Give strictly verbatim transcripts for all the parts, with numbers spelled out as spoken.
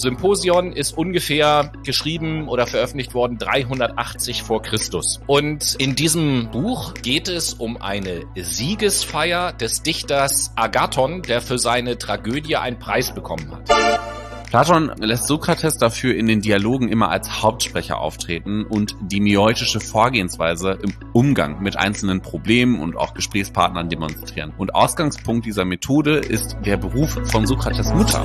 Symposion ist ungefähr geschrieben oder veröffentlicht worden dreihundertachtzig vor Christus. Und in diesem Buch geht es um eine Siegesfeier des Dichters Agathon, der für seine Tragödie einen Preis bekommen hat. Platon lässt Sokrates dafür in den Dialogen immer als Hauptsprecher auftreten und die miotische Vorgehensweise im Umgang mit einzelnen Problemen und auch Gesprächspartnern demonstrieren. Und Ausgangspunkt dieser Methode ist der Beruf von Sokrates Mutter.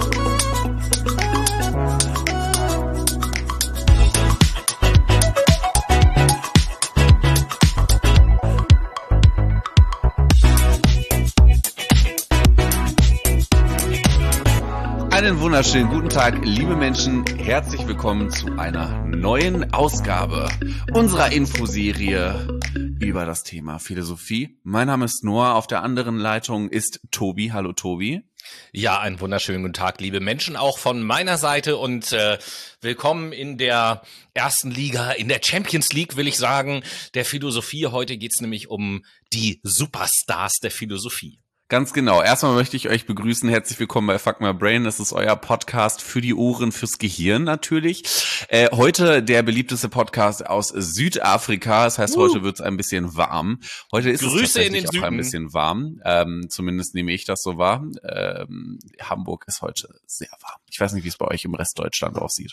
Einen wunderschönen guten Tag, liebe Menschen. Herzlich willkommen zu einer neuen Ausgabe unserer Infoserie über das Thema Philosophie. Mein Name ist Noah, auf der anderen Leitung ist Tobi. Hallo Tobi. Ja, einen wunderschönen guten Tag, liebe Menschen, auch von meiner Seite und äh, willkommen in der ersten Liga, in der Champions League, will ich sagen, der Philosophie. Heute geht's nämlich um die Superstars der Philosophie. Ganz genau. Erstmal möchte ich euch begrüßen. Herzlich willkommen bei Fuck My Brain. Das ist euer Podcast für die Ohren, fürs Gehirn natürlich. Äh, heute der beliebteste Podcast aus Südafrika. Das heißt, uh. heute wird es ein bisschen warm. Heute ist Grüße es tatsächlich in den auch Süden. ein bisschen warm. Ähm, zumindest nehme ich das so wahr. Ähm, Hamburg ist heute sehr warm. Ich weiß nicht, wie es bei euch im Rest Deutschland aussieht.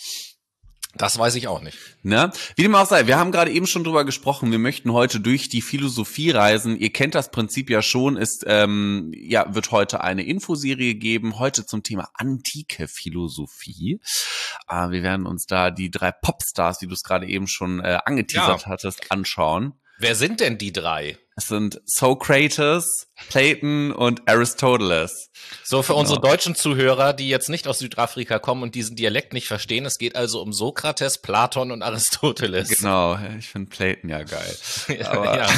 Das weiß ich auch nicht. Ne? Wie dem auch sei, wir haben gerade eben schon drüber gesprochen, wir möchten heute durch die Philosophie reisen. Ihr kennt das Prinzip ja schon, ist ähm, ja wird heute eine Infoserie geben, heute zum Thema antike Philosophie. Äh, wir werden uns da die drei Popstars, wie du es gerade eben schon äh, angeteasert ja. hattest, anschauen. Wer sind denn die drei? Es sind Sokrates, Platon und Aristoteles. So, für genau. unsere deutschen Zuhörer, die jetzt nicht aus Südafrika kommen und diesen Dialekt nicht verstehen, es geht also um Sokrates, Platon und Aristoteles. Genau, ich finde Platon ja geil. Aber ja.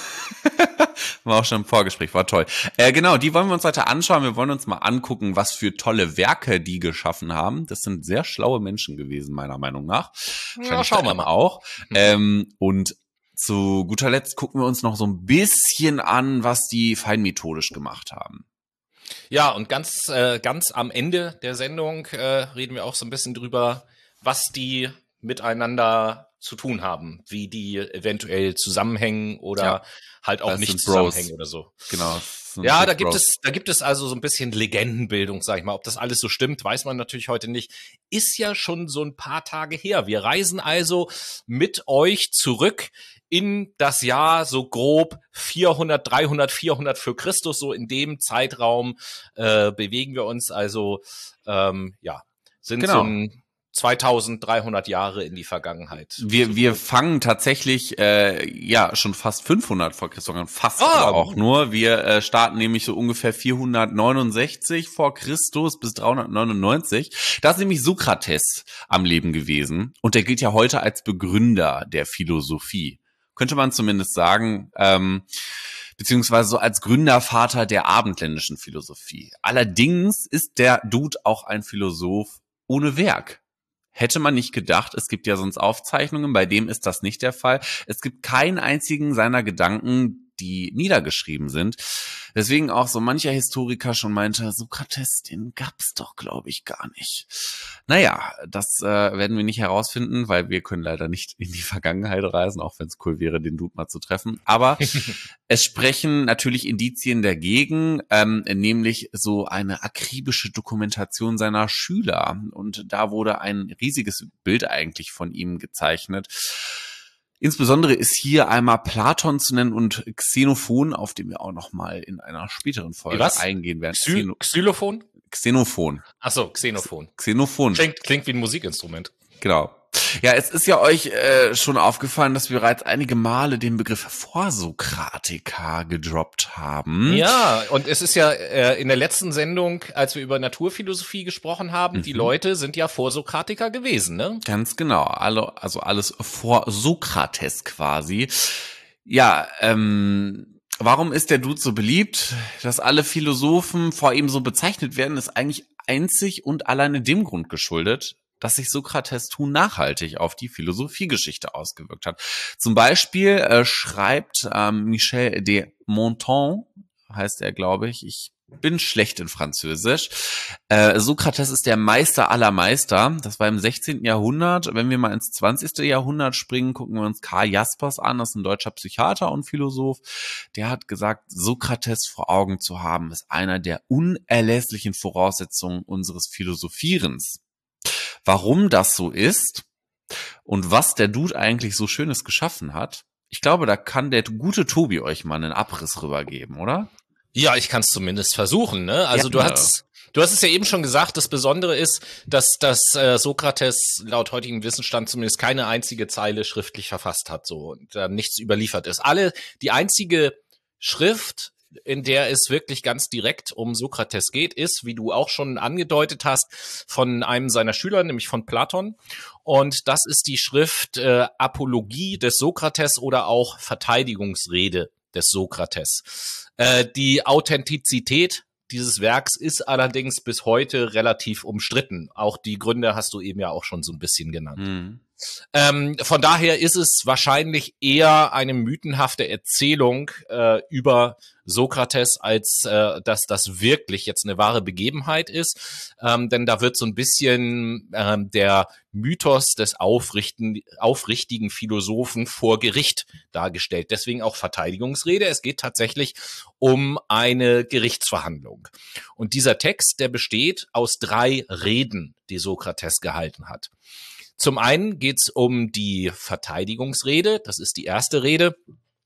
War auch schon im Vorgespräch, war toll. Äh, genau, die wollen wir uns heute anschauen. Wir wollen uns mal angucken, was für tolle Werke die geschaffen haben. Das sind sehr schlaue Menschen gewesen, meiner Meinung nach. Ja, schauen wir mal auch. Mhm. Ähm, und zu guter Letzt gucken wir uns noch so ein bisschen an, was die feinmethodisch gemacht haben. Ja, und ganz äh, ganz am Ende der Sendung äh, reden wir auch so ein bisschen drüber, was die miteinander zu tun haben, wie die eventuell zusammenhängen oder ja, halt auch nicht zusammenhängen oder so. Genau. Ja, da gibt Bros. es da gibt es also so ein bisschen Legendenbildung, sag ich mal. Ob das alles so stimmt, weiß man natürlich heute nicht. Ist ja schon so ein paar Tage her. Wir reisen also mit euch zurück in das Jahr so grob vierhundert, dreihundert, vierhundert für Christus. So in dem Zeitraum äh, bewegen wir uns. Also ähm, ja, sind genau. so ein zweitausenddreihundert Jahre in die Vergangenheit. Wir wir fangen tatsächlich äh, ja schon fast fünfhundert vor Christus an, fast oh. aber auch nur. Wir äh, starten nämlich so ungefähr vierhundertneunundsechzig vor Christus bis dreihundertneunundneunzig. Da ist nämlich Sokrates am Leben gewesen und der gilt ja heute als Begründer der Philosophie. Könnte man zumindest sagen, ähm, beziehungsweise so als Gründervater der abendländischen Philosophie. Allerdings ist der Dude auch ein Philosoph ohne Werk. Hätte man nicht gedacht, es gibt ja sonst Aufzeichnungen, bei dem ist das nicht der Fall. Es gibt keinen einzigen seiner Gedanken, die niedergeschrieben sind. Deswegen auch so mancher Historiker schon meinte, Sokrates, den gab's doch, glaube ich, gar nicht. Naja, das äh, werden wir nicht herausfinden, weil wir können leider nicht in die Vergangenheit reisen, auch wenn es cool wäre, den Dude mal zu treffen. Aber es sprechen natürlich Indizien dagegen, ähm, nämlich so eine akribische Dokumentation seiner Schüler. Und da wurde ein riesiges Bild eigentlich von ihm gezeichnet. Insbesondere ist hier einmal Platon zu nennen und Xenophon, auf den wir auch noch mal in einer späteren Folge Was? eingehen werden. Xy- Xylophon? Xenophon. Ach so, Xenophon. Xenophon. Klingt, klingt wie ein Musikinstrument. Genau. Ja, es ist ja euch äh, schon aufgefallen, dass wir bereits einige Male den Begriff Vorsokratiker gedroppt haben. Ja, und es ist ja äh, in der letzten Sendung, als wir über Naturphilosophie gesprochen haben, mhm. die Leute sind ja Vorsokratiker gewesen, ne? Ganz genau, alle, also alles vor Sokrates quasi. Ja, ähm, warum ist der Dude so beliebt? Dass alle Philosophen vor ihm so bezeichnet werden, ist eigentlich einzig und alleine dem Grund geschuldet, dass sich Sokrates tun nachhaltig auf die Philosophiegeschichte ausgewirkt hat. Zum Beispiel äh, schreibt ähm, Michel de Montaigne, heißt er, glaube ich, ich bin schlecht in Französisch. Äh, Sokrates ist der Meister aller Meister. Das war im sechzehnten Jahrhundert. Wenn wir mal ins zwanzigsten Jahrhundert springen, gucken wir uns Karl Jaspers an. Das ist ein deutscher Psychiater und Philosoph. Der hat gesagt, Sokrates vor Augen zu haben, ist einer der unerlässlichen Voraussetzungen unseres Philosophierens. Warum das so ist und was der Dude eigentlich so Schönes geschaffen hat, ich glaube, da kann der gute Tobi euch mal einen Abriss rübergeben, oder? Ja, ich kann es zumindest versuchen, ne? Also ja, du hast du hast es ja eben schon gesagt, das Besondere ist, dass dass äh, Sokrates laut heutigem Wissensstand zumindest keine einzige Zeile schriftlich verfasst hat, so und äh, nichts überliefert ist. Alle die einzige Schrift, in der es wirklich ganz direkt um Sokrates geht, ist, wie du auch schon angedeutet hast, von einem seiner Schüler, nämlich von Platon. Und das ist die Schrift äh, Apologie des Sokrates oder auch Verteidigungsrede des Sokrates. Äh, die Authentizität dieses Werks ist allerdings bis heute relativ umstritten. Auch die Gründe hast du eben ja auch schon so ein bisschen genannt. Mhm. Ähm, von daher ist es wahrscheinlich eher eine mythenhafte Erzählung äh, über Sokrates, als äh, dass das wirklich jetzt eine wahre Begebenheit ist. Ähm, denn da wird so ein bisschen ähm, der Mythos des aufrichten, aufrichtigen Philosophen vor Gericht dargestellt. Deswegen auch Verteidigungsrede. Es geht tatsächlich um eine Gerichtsverhandlung. Und dieser Text, der besteht aus drei Reden, die Sokrates gehalten hat. Zum einen geht's um die Verteidigungsrede, das ist die erste Rede.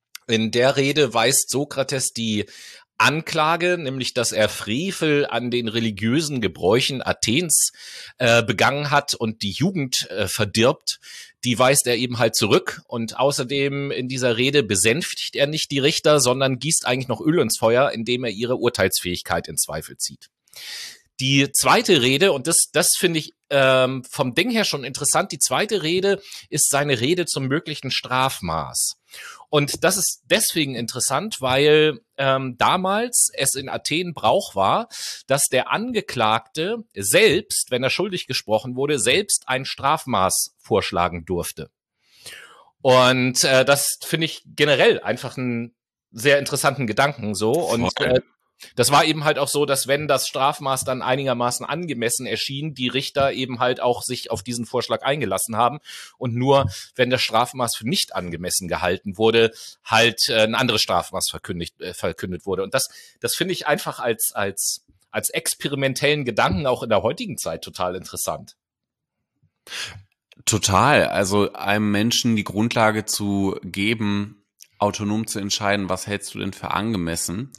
In der Rede weist Sokrates die Anklage, nämlich dass er Frevel an den religiösen Gebräuchen Athens äh, begangen hat und die Jugend äh, verdirbt, die weist er eben halt zurück. Und außerdem in dieser Rede besänftigt er nicht die Richter, sondern gießt eigentlich noch Öl ins Feuer, indem er ihre Urteilsfähigkeit in Zweifel zieht. Die zweite Rede, und das, das finde ich ähm, vom Ding her schon interessant, die zweite Rede ist seine Rede zum möglichen Strafmaß. Und das ist deswegen interessant, weil ähm, damals es in Athen Brauch war, dass der Angeklagte selbst, wenn er schuldig gesprochen wurde, selbst ein Strafmaß vorschlagen durfte. Und äh, das finde ich generell einfach einen sehr interessanten Gedanken so. Und äh, das war eben halt auch so, dass wenn das Strafmaß dann einigermaßen angemessen erschien, die Richter eben halt auch sich auf diesen Vorschlag eingelassen haben und nur, wenn das Strafmaß für nicht angemessen gehalten wurde, halt äh, ein anderes Strafmaß verkündigt, äh, verkündet wurde. Und das, das finde ich einfach als, als, als experimentellen Gedanken auch in der heutigen Zeit total interessant. Total. Also einem Menschen die Grundlage zu geben, autonom zu entscheiden, was hältst du denn für angemessen?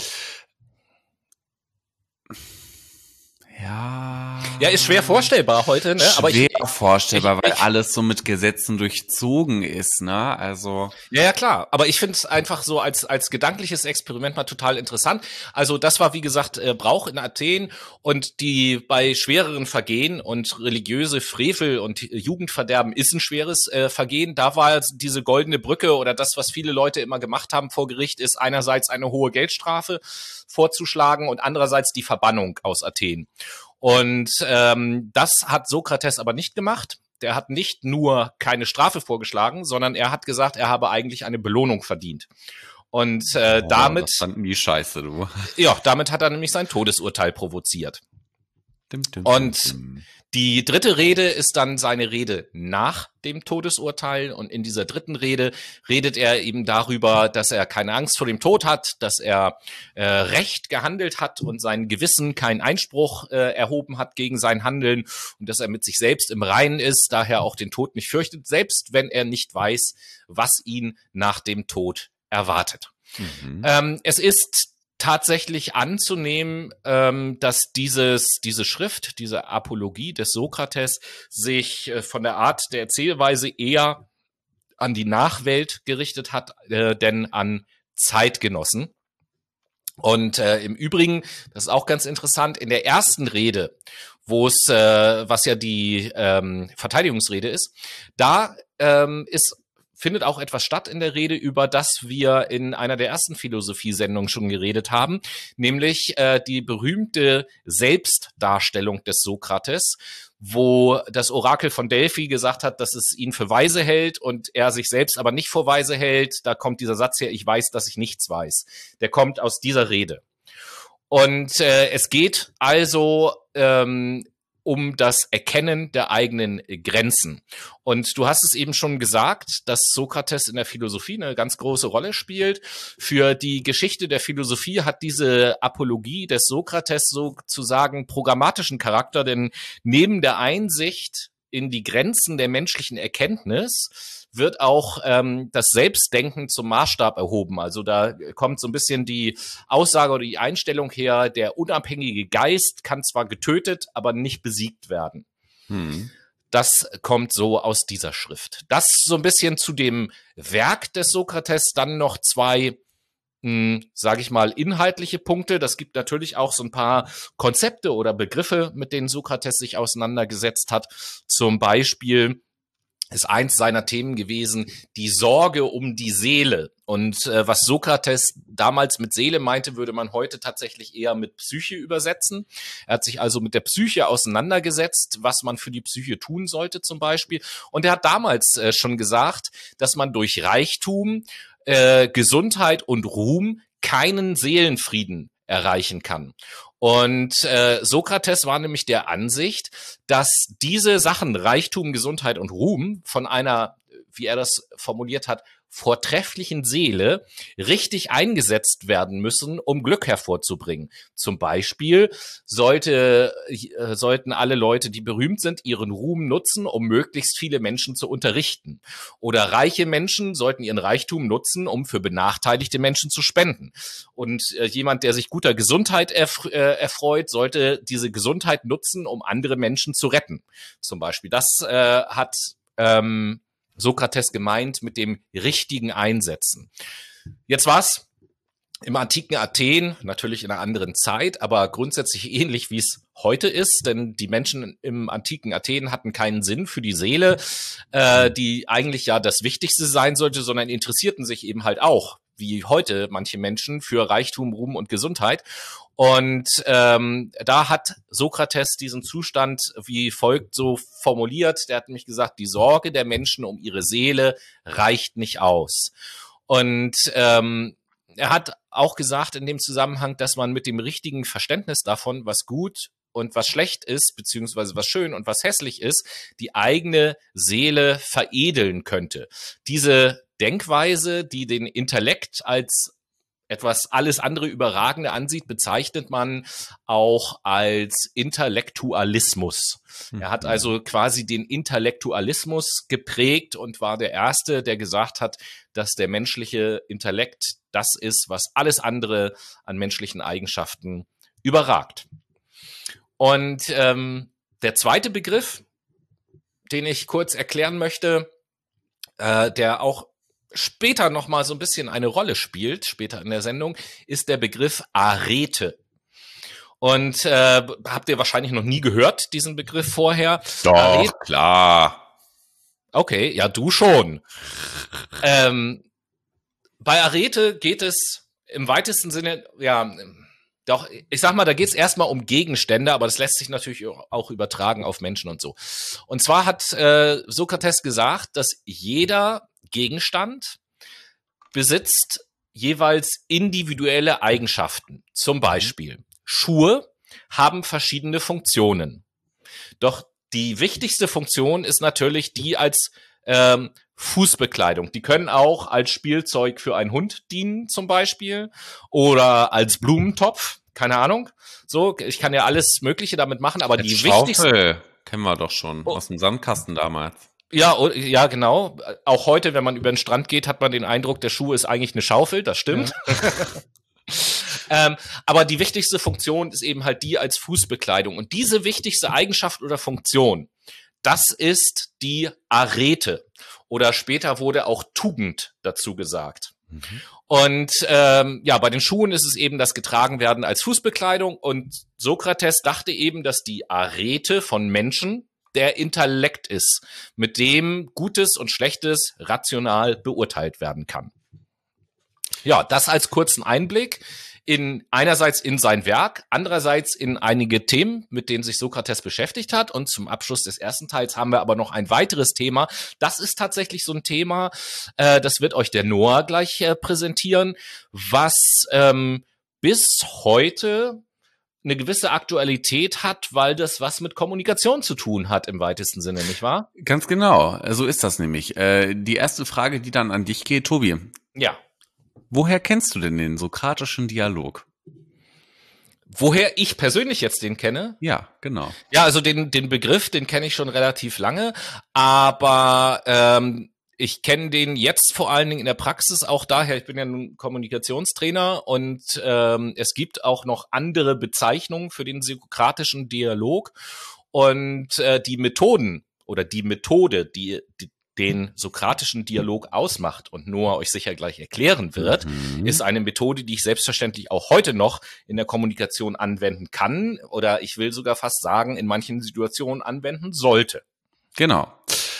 Ja. Ja, ist schwer vorstellbar heute, ne? Schwer aber ich, vorstellbar, ich, weil ich, alles so mit Gesetzen durchzogen ist, ne? Also. Ja, ja, klar. Aber ich finde es einfach so als, als gedankliches Experiment mal total interessant. Also das war, wie gesagt, äh, Brauch in Athen und die bei schwereren Vergehen und religiöse Frevel und Jugendverderben ist ein schweres äh, Vergehen. Da war diese goldene Brücke oder das, was viele Leute immer gemacht haben vor Gericht, ist einerseits eine hohe Geldstrafe vorzuschlagen und andererseits die Verbannung aus Athen. Und ähm, das hat Sokrates aber nicht gemacht. Der hat nicht nur keine Strafe vorgeschlagen, sondern er hat gesagt, er habe eigentlich eine Belohnung verdient. Und äh, oh, damit das fanden die Scheiße, du. Ja, damit hat er nämlich sein Todesurteil provoziert. Dim, dim, Und dim. Die dritte Rede ist dann seine Rede nach dem Todesurteil. Und in dieser dritten Rede redet er eben darüber, dass er keine Angst vor dem Tod hat, dass er äh, recht gehandelt hat und sein Gewissen keinen Einspruch äh, erhoben hat gegen sein Handeln und dass er mit sich selbst im Reinen ist, daher auch den Tod nicht fürchtet, selbst wenn er nicht weiß, was ihn nach dem Tod erwartet. Mhm. Ähm, es ist tatsächlich anzunehmen, ähm, dass dieses, diese Schrift, diese Apologie des Sokrates sich äh, von der Art der Erzählweise eher an die Nachwelt gerichtet hat, äh, denn an Zeitgenossen. Und äh, im Übrigen, das ist auch ganz interessant, in der ersten Rede, wo es, äh, was ja die ähm, Verteidigungsrede ist, da ähm, ist findet auch etwas statt in der Rede, über das wir in einer der ersten Philosophiesendungen schon geredet haben, nämlich äh, die berühmte Selbstdarstellung des Sokrates, wo das Orakel von Delphi gesagt hat, dass es ihn für weise hält und er sich selbst aber nicht für weise hält. Da kommt dieser Satz her, ich weiß, dass ich nichts weiß. Der kommt aus dieser Rede. Und äh, es geht also ähm, um das Erkennen der eigenen Grenzen. Und du hast es eben schon gesagt, dass Sokrates in der Philosophie eine ganz große Rolle spielt. Für die Geschichte der Philosophie hat diese Apologie des Sokrates sozusagen programmatischen Charakter, denn neben der Einsicht in die Grenzen der menschlichen Erkenntnis wird auch ähm, das Selbstdenken zum Maßstab erhoben. Also da kommt so ein bisschen die Aussage oder die Einstellung her, der unabhängige Geist kann zwar getötet, aber nicht besiegt werden. Hm. Das kommt so aus dieser Schrift. Das so ein bisschen zu dem Werk des Sokrates, dann noch zwei sage ich mal, inhaltliche Punkte. Das gibt natürlich auch so ein paar Konzepte oder Begriffe, mit denen Sokrates sich auseinandergesetzt hat. Zum Beispiel ist eins seiner Themen gewesen, die Sorge um die Seele. Und äh, was Sokrates damals mit Seele meinte, würde man heute tatsächlich eher mit Psyche übersetzen. Er hat sich also mit der Psyche auseinandergesetzt, was man für die Psyche tun sollte zum Beispiel. Und er hat damals äh, schon gesagt, dass man durch Reichtum, äh, Gesundheit und Ruhm keinen Seelenfrieden erreichen kann. Und äh, Sokrates war nämlich der Ansicht, dass diese Sachen, Reichtum, Gesundheit und Ruhm, von einer, wie er das formuliert hat, vortrefflichen Seele richtig eingesetzt werden müssen, um Glück hervorzubringen. Zum Beispiel sollte, äh, sollten alle Leute, die berühmt sind, ihren Ruhm nutzen, um möglichst viele Menschen zu unterrichten. Oder reiche Menschen sollten ihren Reichtum nutzen, um für benachteiligte Menschen zu spenden. Und äh, jemand, der sich guter Gesundheit erf- äh, erfreut, sollte diese Gesundheit nutzen, um andere Menschen zu retten. Zum Beispiel. Das äh, hat ähm, Sokrates gemeint mit dem richtigen Einsetzen. Jetzt war's im antiken Athen, natürlich in einer anderen Zeit, aber grundsätzlich ähnlich, wie es heute ist, denn die Menschen im antiken Athen hatten keinen Sinn für die Seele, äh, die eigentlich ja das Wichtigste sein sollte, sondern interessierten sich eben halt auch, wie heute manche Menschen, für Reichtum, Ruhm und Gesundheit. Und ähm, da hat Sokrates diesen Zustand wie folgt so formuliert. Der hat nämlich gesagt, die Sorge der Menschen um ihre Seele reicht nicht aus. Und ähm, er hat auch gesagt in dem Zusammenhang, dass man mit dem richtigen Verständnis davon, was gut und was schlecht ist, beziehungsweise was schön und was hässlich ist, die eigene Seele veredeln könnte. Diese Denkweise, die den Intellekt als etwas alles andere Überragende ansieht, bezeichnet man auch als Intellektualismus. Mhm. Er hat also quasi den Intellektualismus geprägt und war der Erste, der gesagt hat, dass der menschliche Intellekt das ist, was alles andere an menschlichen Eigenschaften überragt. Und ähm, der zweite Begriff, den ich kurz erklären möchte, äh, der auch später noch mal so ein bisschen eine Rolle spielt, später in der Sendung, ist der Begriff Arete. Und äh, habt ihr wahrscheinlich noch nie gehört, diesen Begriff vorher? Doch, Arete. Klar. Okay, ja, du schon. ähm, bei Arete geht es im weitesten Sinne, ja, doch, ich sag mal, da geht es erstmal um Gegenstände, aber das lässt sich natürlich auch übertragen auf Menschen und so. Und zwar hat äh, Sokrates gesagt, dass jeder Gegenstand besitzt jeweils individuelle Eigenschaften. Zum Beispiel Schuhe haben verschiedene Funktionen. Doch die wichtigste Funktion ist natürlich die als ähm, Fußbekleidung. Die können auch als Spielzeug für einen Hund dienen zum Beispiel oder als Blumentopf. Keine Ahnung. So, ich kann ja alles Mögliche damit machen, aber die wichtigste kennen wir doch schon oh. aus dem Sandkasten damals. Ja, ja, genau. Auch heute, wenn man über den Strand geht, hat man den Eindruck, der Schuh ist eigentlich eine Schaufel. Das stimmt. Ja. ähm, aber die wichtigste Funktion ist eben halt die als Fußbekleidung. Und diese wichtigste Eigenschaft oder Funktion, das ist die Arete. Oder später wurde auch Tugend dazu gesagt. Mhm. Und ähm, ja, bei den Schuhen ist es eben das Getragenwerden als Fußbekleidung. Und Sokrates dachte eben, dass die Arete von Menschen der Intellekt ist, mit dem Gutes und Schlechtes rational beurteilt werden kann. Ja, das als kurzen Einblick in einerseits in sein Werk, andererseits in einige Themen, mit denen sich Sokrates beschäftigt hat. Und zum Abschluss des ersten Teils haben wir aber noch ein weiteres Thema. Das ist tatsächlich so ein Thema, äh, das wird euch der Noah gleich äh, präsentieren, was ähm, bis heute eine gewisse Aktualität hat, weil das was mit Kommunikation zu tun hat im weitesten Sinne, nicht wahr? Ganz genau, so ist das nämlich. Äh, die erste Frage, die dann an dich geht, Tobi. Ja. Woher kennst du denn den sokratischen Dialog? Woher ich persönlich jetzt den kenne? Ja, genau. Ja, also den den Begriff, den kenne ich schon relativ lange, aber ähm, ich kenne den jetzt vor allen Dingen in der Praxis auch daher, ich bin ja ein Kommunikationstrainer und ähm, es gibt auch noch andere Bezeichnungen für den sokratischen Dialog und äh, die Methoden oder die Methode, die, die den sokratischen Dialog ausmacht und Noah euch sicher gleich erklären wird, mhm. ist eine Methode, die ich selbstverständlich auch heute noch in der Kommunikation anwenden kann oder ich will sogar fast sagen, in manchen Situationen anwenden sollte. Genau.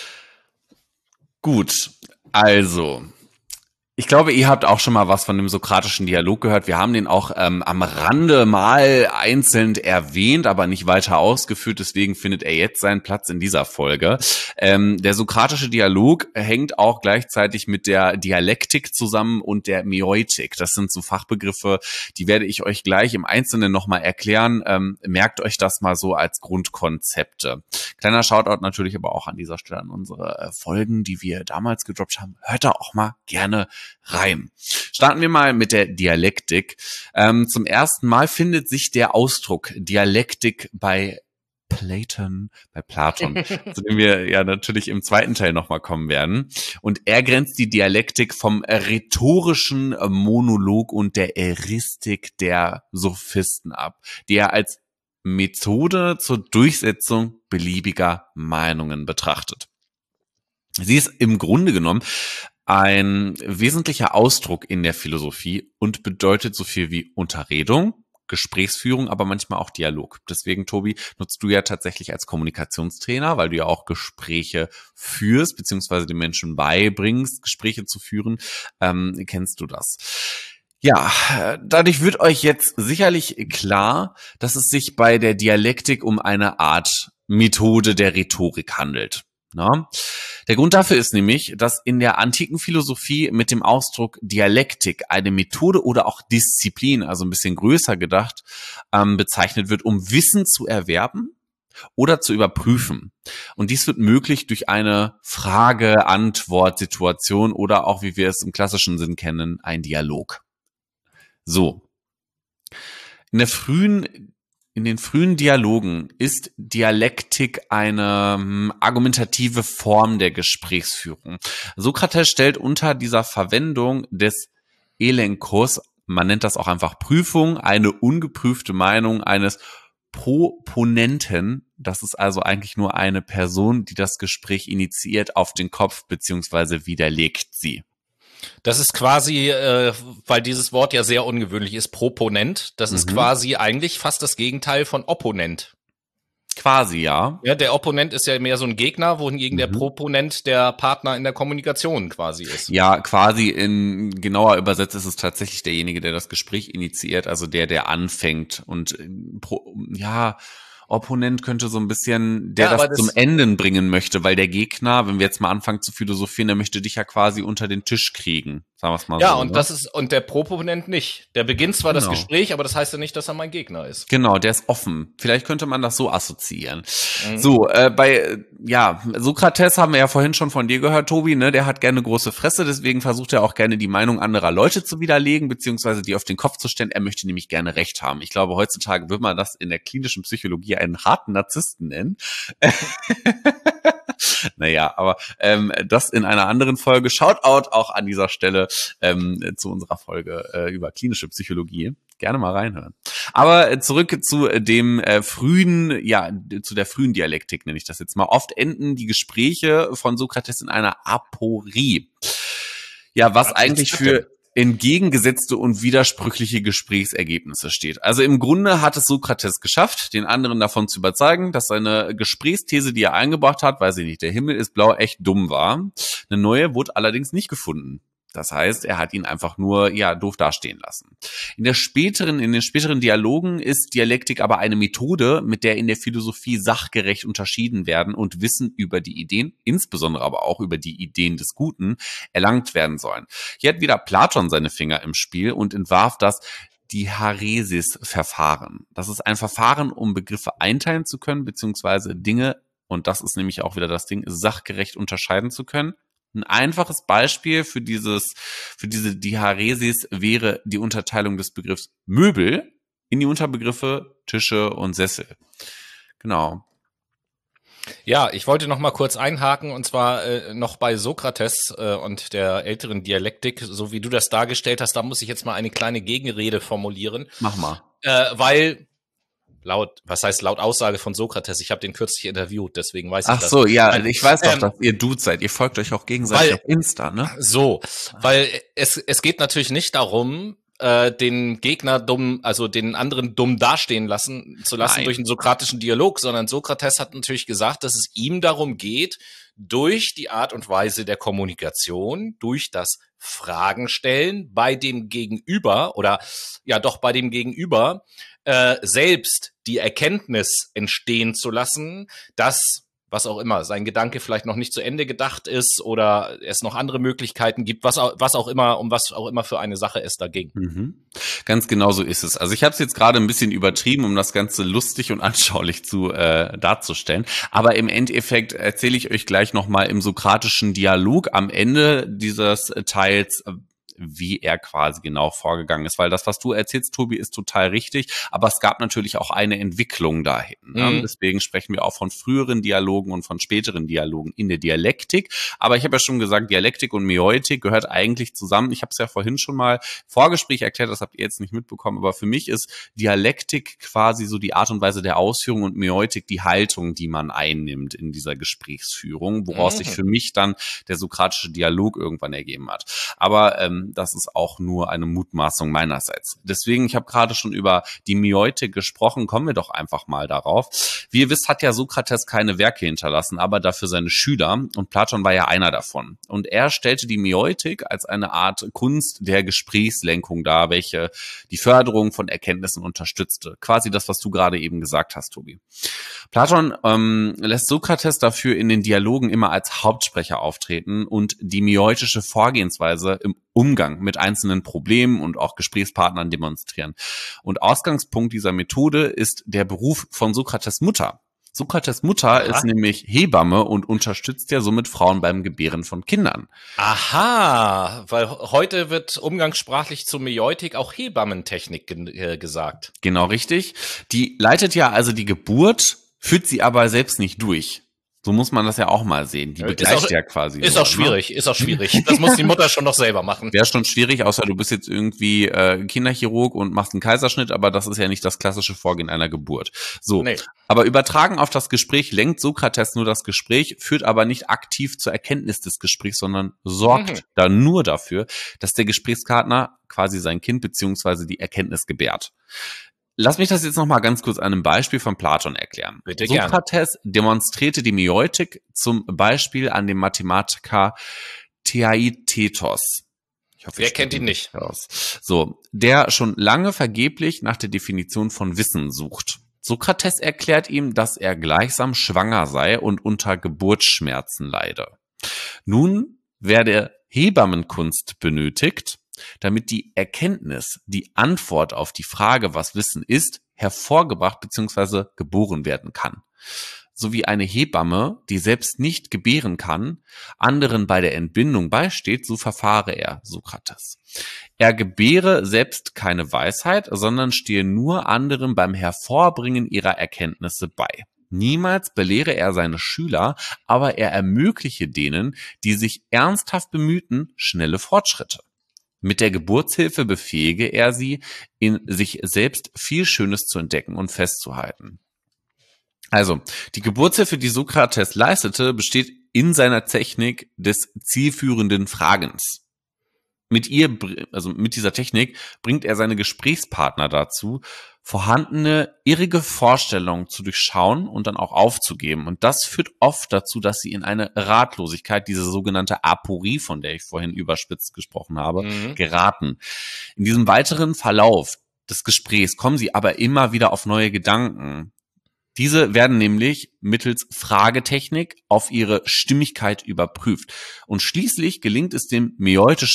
Gut, also ich glaube, ihr habt auch schon mal was von dem sokratischen Dialog gehört. Wir haben den auch ähm, am Rande mal einzeln erwähnt, aber nicht weiter ausgeführt. Deswegen findet er jetzt seinen Platz in dieser Folge. Ähm, der sokratische Dialog hängt auch gleichzeitig mit der Dialektik zusammen und der Mäeutik. Das sind so Fachbegriffe, die werde ich euch gleich im Einzelnen nochmal erklären. Ähm, merkt euch das mal so als Grundkonzepte. Kleiner Shoutout natürlich aber auch an dieser Stelle an unsere äh, Folgen, die wir damals gedroppt haben. Hört da auch mal gerne rein. Starten wir mal mit der Dialektik. Ähm, zum ersten Mal findet sich der Ausdruck Dialektik bei Platon, bei Platon, zu dem wir ja natürlich im zweiten Teil nochmal kommen werden. Und er grenzt die Dialektik vom rhetorischen Monolog und der Eristik der Sophisten ab, die er als Methode zur Durchsetzung beliebiger Meinungen betrachtet. Sie ist im Grunde genommen ein wesentlicher Ausdruck in der Philosophie und bedeutet so viel wie Unterredung, Gesprächsführung, aber manchmal auch Dialog. Deswegen, Tobi, nutzt du ja tatsächlich als Kommunikationstrainer, weil du ja auch Gespräche führst, beziehungsweise den Menschen beibringst, Gespräche zu führen, ähm, kennst du das. Ja, dadurch wird euch jetzt sicherlich klar, dass es sich bei der Dialektik um eine Art Methode der Rhetorik handelt. Na? Der Grund dafür ist nämlich, dass in der antiken Philosophie mit dem Ausdruck Dialektik eine Methode oder auch Disziplin, also ein bisschen größer gedacht, ähm, bezeichnet wird, um Wissen zu erwerben oder zu überprüfen. Und dies wird möglich durch eine Frage-Antwort-Situation oder auch, wie wir es im klassischen Sinn kennen, ein Dialog. So. In der frühen In den frühen Dialogen ist Dialektik eine ähm, argumentative Form der Gesprächsführung. Sokrates stellt unter dieser Verwendung des Elenkos, man nennt das auch einfach Prüfung, eine ungeprüfte Meinung eines Proponenten, das ist also eigentlich nur eine Person, die das Gespräch initiiert, auf den Kopf beziehungsweise widerlegt sie. Das ist quasi, äh, weil dieses Wort ja sehr ungewöhnlich ist, Proponent. Das mhm. ist quasi eigentlich fast das Gegenteil von Opponent. Quasi, ja. Ja, der Opponent ist ja mehr so ein Gegner, wohingegen mhm. der Proponent der Partner in der Kommunikation quasi ist. Ja, quasi in genauer übersetzt ist es tatsächlich derjenige, der das Gespräch initiiert, also der, der anfängt und pro, ja, Opponent könnte so ein bisschen, der ja, das, das zum Enden bringen möchte, weil der Gegner, wenn wir jetzt mal anfangen zu philosophieren, der möchte dich ja quasi unter den Tisch kriegen, sagen wir es mal ja, so. Ja, und ne? das ist, und der Proponent nicht. Der beginnt zwar genau. das Gespräch, aber das heißt ja nicht, dass er mein Gegner ist. Genau, der ist offen. Vielleicht könnte man das so assoziieren. Mhm. So, äh, bei, ja, Sokrates haben wir ja vorhin schon von dir gehört, Tobi, ne, der hat gerne große Fresse, deswegen versucht er auch gerne die Meinung anderer Leute zu widerlegen, beziehungsweise die auf den Kopf zu stellen. Er möchte nämlich gerne Recht haben. Ich glaube, heutzutage würde man das in der klinischen Psychologie einen harten Narzissten nennen. Naja, aber ähm, das in einer anderen Folge. Shoutout auch an dieser Stelle ähm, zu unserer Folge äh, über klinische Psychologie. Gerne mal reinhören. Aber äh, zurück zu dem äh, frühen, ja, zu der frühen Dialektik nenne ich das jetzt mal. Oft enden die Gespräche von Sokrates in einer Aporie. Ja, was, was eigentlich für entgegengesetzte und widersprüchliche Gesprächsergebnisse steht. Also im Grunde hat es Sokrates geschafft, den anderen davon zu überzeugen, dass seine Gesprächsthese, die er eingebracht hat, weiß ich nicht, der Himmel ist blau, echt dumm war. Eine neue wurde allerdings nicht gefunden. Das heißt, er hat ihn einfach nur, ja, doof dastehen lassen. In der späteren, in den späteren Dialogen ist Dialektik aber eine Methode, mit der in der Philosophie sachgerecht unterschieden werden und Wissen über die Ideen, insbesondere aber auch über die Ideen des Guten, erlangt werden sollen. Hier hat wieder Platon seine Finger im Spiel und entwarf das Diaresis-Verfahren. Das ist ein Verfahren, um Begriffe einteilen zu können, beziehungsweise Dinge, und das ist nämlich auch wieder das Ding, sachgerecht unterscheiden zu können. Ein einfaches Beispiel für dieses, für diese Diaresis wäre die Unterteilung des Begriffs Möbel in die Unterbegriffe Tische und Sessel. Genau. Ja, ich wollte noch mal kurz einhaken, und zwar äh, noch bei Sokrates äh, und der älteren Dialektik, so wie du das dargestellt hast, da muss ich jetzt mal eine kleine Gegenrede formulieren. Mach mal. Äh, weil laut, was heißt laut Aussage von Sokrates, ich habe den kürzlich interviewt, deswegen weiß ich Ach das. Ach so, ja, Nein, ich weiß doch, ähm, dass ihr Dudes seid. Ihr folgt euch auch gegenseitig weil, auf Insta, ne? So, weil es, es geht natürlich nicht darum, äh, den Gegner dumm, also den anderen dumm dastehen lassen, zu lassen Nein. durch einen sokratischen Dialog, sondern Sokrates hat natürlich gesagt, dass es ihm darum geht, durch die Art und Weise der Kommunikation, durch das Fragen stellen bei dem Gegenüber oder ja doch bei dem Gegenüber äh, selbst die Erkenntnis entstehen zu lassen, dass was auch immer, sein Gedanke vielleicht noch nicht zu Ende gedacht ist oder es noch andere Möglichkeiten gibt, was auch, was auch immer, um was auch immer für eine Sache es da ging. Mhm. Ganz genau so ist es. Also ich habe es jetzt gerade ein bisschen übertrieben, um das Ganze lustig und anschaulich zu äh, darzustellen. Aber im Endeffekt erzähle ich euch gleich nochmal im sokratischen Dialog am Ende dieses Teils, wie er quasi genau vorgegangen ist. Weil das, was du erzählst, Tobi, ist total richtig. Aber es gab natürlich auch eine Entwicklung dahin. Ne? Mhm. Deswegen sprechen wir auch von früheren Dialogen und von späteren Dialogen in der Dialektik. Aber ich habe ja schon gesagt, Dialektik und Mäeutik gehört eigentlich zusammen. Ich habe es ja vorhin schon mal Vorgespräch erklärt, das habt ihr jetzt nicht mitbekommen. Aber für mich ist Dialektik quasi so die Art und Weise der Ausführung und Mäeutik die Haltung, die man einnimmt in dieser Gesprächsführung, woraus Mhm. sich für mich dann der sokratische Dialog irgendwann ergeben hat. Aber ähm, das ist auch nur eine Mutmaßung meinerseits. Deswegen, ich habe gerade schon über die Mäeutik gesprochen, kommen wir doch einfach mal darauf. Wie ihr wisst, hat ja Sokrates keine Werke hinterlassen, aber dafür seine Schüler, und Platon war ja einer davon. Und er stellte die Mäeutik als eine Art Kunst der Gesprächslenkung dar, welche die Förderung von Erkenntnissen unterstützte. Quasi das, was du gerade eben gesagt hast, Tobi. Platon ähm, lässt Sokrates dafür in den Dialogen immer als Hauptsprecher auftreten und die mäeutische Vorgehensweise im Umgang mit einzelnen Problemen und auch Gesprächspartnern demonstrieren. Und Ausgangspunkt dieser Methode ist der Beruf von Sokrates Mutter. Sokrates Mutter Aha. ist nämlich Hebamme und unterstützt ja somit Frauen beim Gebären von Kindern. Aha, weil heute wird umgangssprachlich zur Mäeutik auch Hebammentechnik ge- äh, gesagt. Genau richtig. Die leitet ja also die Geburt, führt sie aber selbst nicht durch. So muss man das ja auch mal sehen. Die begleicht auch, ja quasi. Ist nur, auch schwierig, ne? ist auch schwierig. Das muss die Mutter schon noch selber machen. Wäre schon schwierig, außer du bist jetzt irgendwie äh, Kinderchirurg und machst einen Kaiserschnitt, aber das ist ja nicht das klassische Vorgehen einer Geburt. So, Nee. Aber übertragen auf das Gespräch lenkt Sokrates nur das Gespräch, führt aber nicht aktiv zur Erkenntnis des Gesprächs, sondern sorgt Mhm. da nur dafür, dass der Gesprächspartner quasi sein Kind beziehungsweise die Erkenntnis gebärt. Lass mich das jetzt noch mal ganz kurz an einem Beispiel von Platon erklären. Bitte gerne. Sokrates demonstrierte die Mäeutik zum Beispiel an dem Mathematiker Theaitetos. Ich hoffe, Wer ich kennt ihn nicht? Aus. So, der schon lange vergeblich nach der Definition von Wissen sucht. Sokrates erklärt ihm, dass er gleichsam schwanger sei und unter Geburtsschmerzen leide. Nun werde Hebammenkunst benötigt, damit die Erkenntnis, die Antwort auf die Frage, was Wissen ist, hervorgebracht bzw. geboren werden kann. So wie eine Hebamme, die selbst nicht gebären kann, anderen bei der Entbindung beisteht, so verfahre er, Sokrates. Er gebäre selbst keine Weisheit, sondern stehe nur anderen beim Hervorbringen ihrer Erkenntnisse bei. Niemals belehre er seine Schüler, aber er ermögliche denen, die sich ernsthaft bemühten, schnelle Fortschritte. Mit der Geburtshilfe befähige er sie, in sich selbst viel Schönes zu entdecken und festzuhalten. Also, die Geburtshilfe, die Sokrates leistete, besteht in seiner Technik des zielführenden Fragens. Mit ihr, also mit dieser Technik, bringt er seine Gesprächspartner dazu, vorhandene irrige Vorstellungen zu durchschauen und dann auch aufzugeben. Und das führt oft dazu, dass sie in eine Ratlosigkeit, diese sogenannte Aporie, von der ich vorhin überspitzt gesprochen habe, Mhm. geraten. In diesem weiteren Verlauf des Gesprächs kommen sie aber immer wieder auf neue Gedanken. Diese werden nämlich mittels Fragetechnik auf ihre Stimmigkeit überprüft. Und schließlich gelingt es dem mäeutischen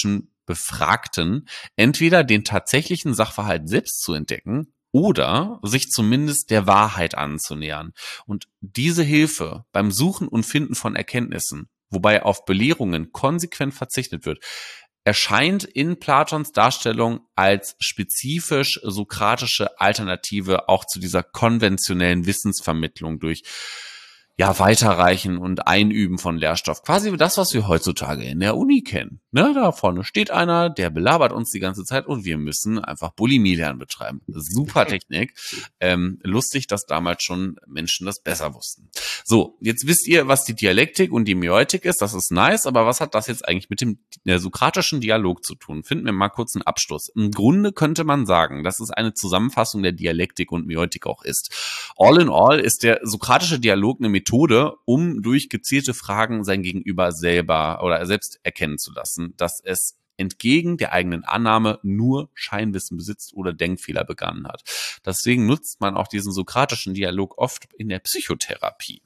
Befragten entweder den tatsächlichen Sachverhalt selbst zu entdecken oder sich zumindest der Wahrheit anzunähern. Und diese Hilfe beim Suchen und Finden von Erkenntnissen, wobei auf Belehrungen konsequent verzichtet wird, erscheint in Platons Darstellung als spezifisch sokratische Alternative auch zu dieser konventionellen Wissensvermittlung durch ja, Weiterreichen und Einüben von Lehrstoff. Quasi das, was wir heutzutage in der Uni kennen. Ne, da vorne steht einer, der belabert uns die ganze Zeit und wir müssen einfach Bulimie lernen betreiben. Super Technik. Ähm, lustig, dass damals schon Menschen das besser wussten. So, jetzt wisst ihr, was die Dialektik und die Mäutik ist. Das ist nice, aber was hat das jetzt eigentlich mit dem äh, sokratischen Dialog zu tun? Finden wir mal kurz einen Abschluss. Im Grunde könnte man sagen, dass es eine Zusammenfassung der Dialektik und Mäutik auch ist. All in all ist der sokratische Dialog eine Methode, um durch gezielte Fragen sein Gegenüber selber oder selbst erkennen zu lassen, dass es entgegen der eigenen Annahme nur Scheinwissen besitzt oder Denkfehler begangen hat. Deswegen nutzt man auch diesen sokratischen Dialog oft in der Psychotherapie.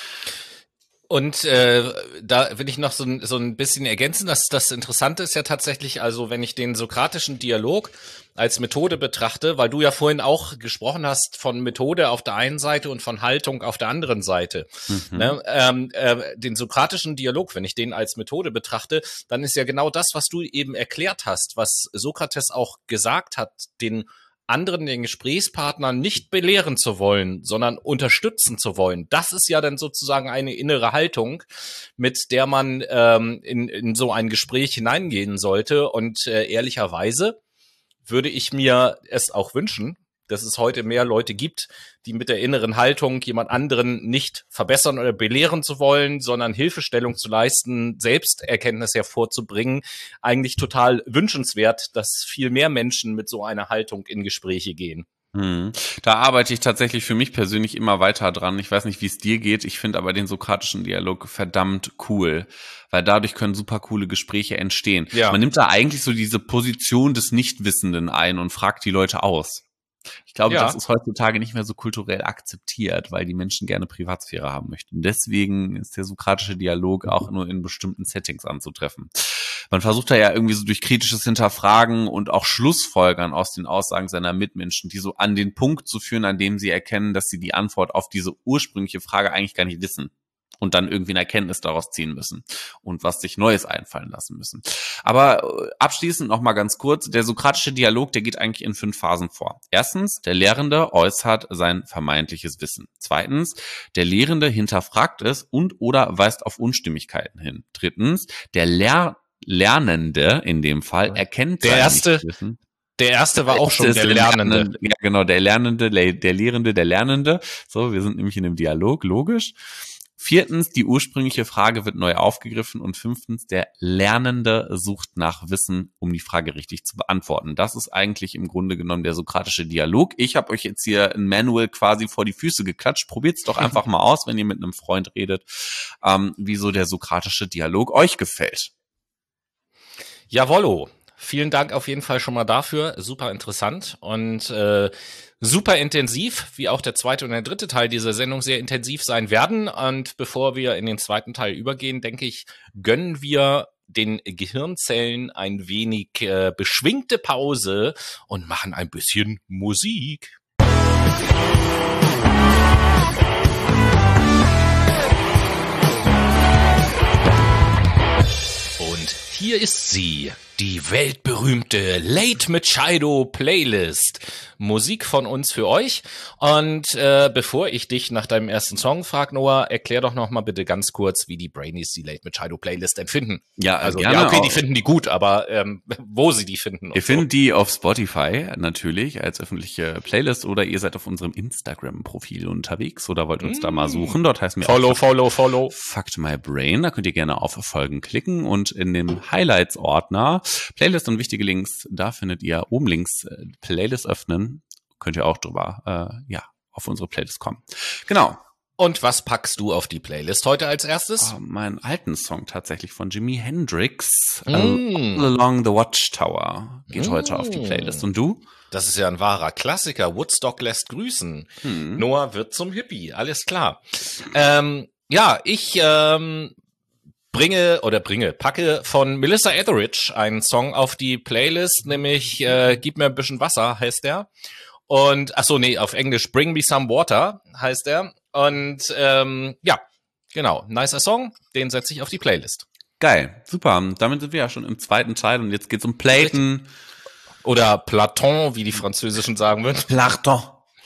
Und äh, da will ich noch so ein, so ein bisschen ergänzen, dass das Interessante ist ja tatsächlich, also wenn ich den sokratischen Dialog als Methode betrachte, weil du ja vorhin auch gesprochen hast von Methode auf der einen Seite und von Haltung auf der anderen Seite. Mhm. Ne? Ähm, äh, den sokratischen Dialog, wenn ich den als Methode betrachte, dann ist ja genau das, was du eben erklärt hast, was Sokrates auch gesagt hat, den anderen, den Gesprächspartner nicht belehren zu wollen, sondern unterstützen zu wollen. Das ist ja dann sozusagen eine innere Haltung, mit der man ähm, in, in so ein Gespräch hineingehen sollte. Und äh, ehrlicherweise würde ich mir es auch wünschen, dass es heute mehr Leute gibt, die mit der inneren Haltung, jemand anderen nicht verbessern oder belehren zu wollen, sondern Hilfestellung zu leisten, Selbsterkenntnis hervorzubringen, eigentlich total wünschenswert, dass viel mehr Menschen mit so einer Haltung in Gespräche gehen. Hm. Da arbeite ich tatsächlich für mich persönlich immer weiter dran. Ich weiß nicht, wie es dir geht. Ich finde aber den sokratischen Dialog verdammt cool, weil dadurch können super coole Gespräche entstehen. Ja. Man nimmt da eigentlich so diese Position des Nichtwissenden ein und fragt die Leute aus. Ich glaube, ja. das ist heutzutage nicht mehr so kulturell akzeptiert, weil die Menschen gerne Privatsphäre haben möchten. Deswegen ist der sokratische Dialog auch nur in bestimmten Settings anzutreffen. Man versucht da ja irgendwie so durch kritisches Hinterfragen und auch Schlussfolgern aus den Aussagen seiner Mitmenschen, die so an den Punkt zu führen, an dem sie erkennen, dass sie die Antwort auf diese ursprüngliche Frage eigentlich gar nicht wissen. Und dann irgendwie eine Erkenntnis daraus ziehen müssen und was sich Neues einfallen lassen müssen. Aber abschließend noch mal ganz kurz, der sokratische Dialog, der geht eigentlich in fünf Phasen vor. Erstens, der Lehrende äußert sein vermeintliches Wissen. Zweitens, der Lehrende hinterfragt es und oder weist auf Unstimmigkeiten hin. Drittens, der Lehr- Lernende in dem Fall erkennt der sein erste Nichtwissen. Der erste war auch schon der Lernende. Lernende. Ja, genau, der Lernende, der Lehrende, der Lernende. So, wir sind nämlich in einem Dialog, logisch. Viertens, die ursprüngliche Frage wird neu aufgegriffen und fünftens, der Lernende sucht nach Wissen, um die Frage richtig zu beantworten. Das ist eigentlich im Grunde genommen der sokratische Dialog. Ich habe euch jetzt hier ein Manual quasi vor die Füße geklatscht. Probiert's doch einfach mal aus, wenn ihr mit einem Freund redet, ähm, wie so der sokratische Dialog euch gefällt. Jawollo. Vielen Dank auf jeden Fall schon mal dafür. Super interessant und äh, super intensiv, wie auch der zweite und der dritte Teil dieser Sendung sehr intensiv sein werden. Und bevor wir in den zweiten Teil übergehen, denke ich, gönnen wir den Gehirnzellen ein wenig äh, beschwingte Pause und machen ein bisschen Musik. Und hier ist sie, die weltberühmte Late Machado Playlist. Musik von uns für euch. Und äh, bevor ich dich nach deinem ersten Song frage, Noah, erklär doch noch mal bitte ganz kurz, wie die Brainies die Late Machado Playlist denn finden. Ja, also gerne ja, okay, auch. Die finden die gut, aber ähm, wo sie die finden. Ihr so. findet die auf Spotify natürlich als öffentliche Playlist oder ihr seid auf unserem Instagram-Profil unterwegs oder wollt uns mm. da mal suchen. Dort heißt mir Follow, auch follow, follow. Fucked My Brain. Da könnt ihr gerne auf Folgen klicken und in dem Highlights-Ordner Playlist und wichtige Links, da findet ihr oben links äh, Playlist öffnen. Könnt ihr auch drüber, äh, ja, auf unsere Playlist kommen. Genau. Und was packst du auf die Playlist heute als erstes? Oh, meinen alten Song tatsächlich von Jimi Hendrix. Mm. All Along the Watchtower geht mm. heute auf die Playlist. Und du? Das ist ja ein wahrer Klassiker. Woodstock lässt grüßen. Mm. Noah wird zum Hippie. Alles klar. ähm, ja, ich ähm, bringe oder bringe, packe von Melissa Etheridge einen Song auf die Playlist, nämlich äh, Gib mir ein bisschen Wasser heißt der. Und, ach so, nee, auf Englisch Bring Me Some Water heißt der. Und ähm, ja, genau, nicer Song, den setze ich auf die Playlist. Geil, super. Damit sind wir ja schon im zweiten Teil und jetzt geht's um Platon. Oder Platon, wie die Französischen sagen würden. Platon.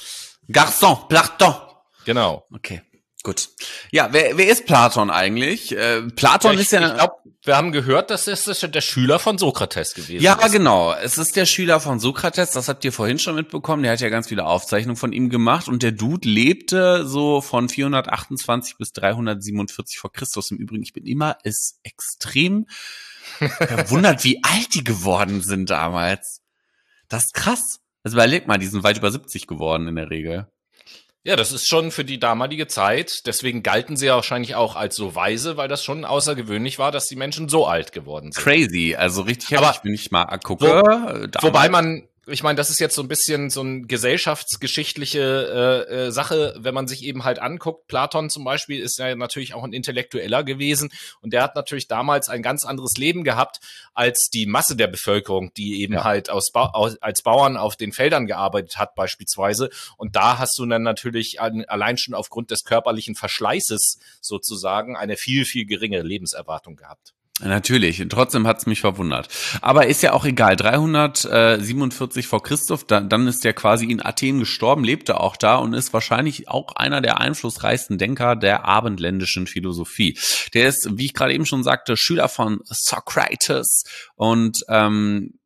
Garçon, Platon. Genau. Okay, gut. Ja, wer, wer ist Platon eigentlich? Äh, Platon ja, ich, ist ja... Ich glaube, wir haben gehört, das ist, das ist der Schüler von Sokrates gewesen. Ja, ist. genau. Es ist der Schüler von Sokrates. Das habt ihr vorhin schon mitbekommen. Der hat ja ganz viele Aufzeichnungen von ihm gemacht. Und der Dude lebte so von vierhundertachtundzwanzig bis dreihundertsiebenundvierzig vor Christus. Im Übrigen, ich bin immer ist extrem verwundert, wie alt die geworden sind damals. Das ist krass. Also überleg mal, die sind weit über siebzig geworden in der Regel. Ja, das ist schon für die damalige Zeit. Deswegen galten sie ja wahrscheinlich auch als so weise, weil das schon außergewöhnlich war, dass die Menschen so alt geworden sind. Crazy, also richtig heftig, wenn ich mal gucke. Wo, wobei man, ich meine, das ist jetzt so ein bisschen so eine gesellschaftsgeschichtliche äh, äh, Sache, wenn man sich eben halt anguckt. Platon zum Beispiel ist ja natürlich auch ein Intellektueller gewesen und der hat natürlich damals ein ganz anderes Leben gehabt als die Masse der Bevölkerung, die eben ja. halt aus, ba aus, als Bauern auf den Feldern gearbeitet hat beispielsweise. Und da hast du dann natürlich an, allein schon aufgrund des körperlichen Verschleißes sozusagen eine viel, viel geringere Lebenserwartung gehabt. Natürlich, trotzdem hat's mich verwundert. Aber ist ja auch egal, dreihundertsiebenundvierzig vor Christus, dann, dann ist der quasi in Athen gestorben, lebte auch da und ist wahrscheinlich auch einer der einflussreichsten Denker der abendländischen Philosophie. Der ist, wie ich gerade eben schon sagte, Schüler von Sokrates und ähm,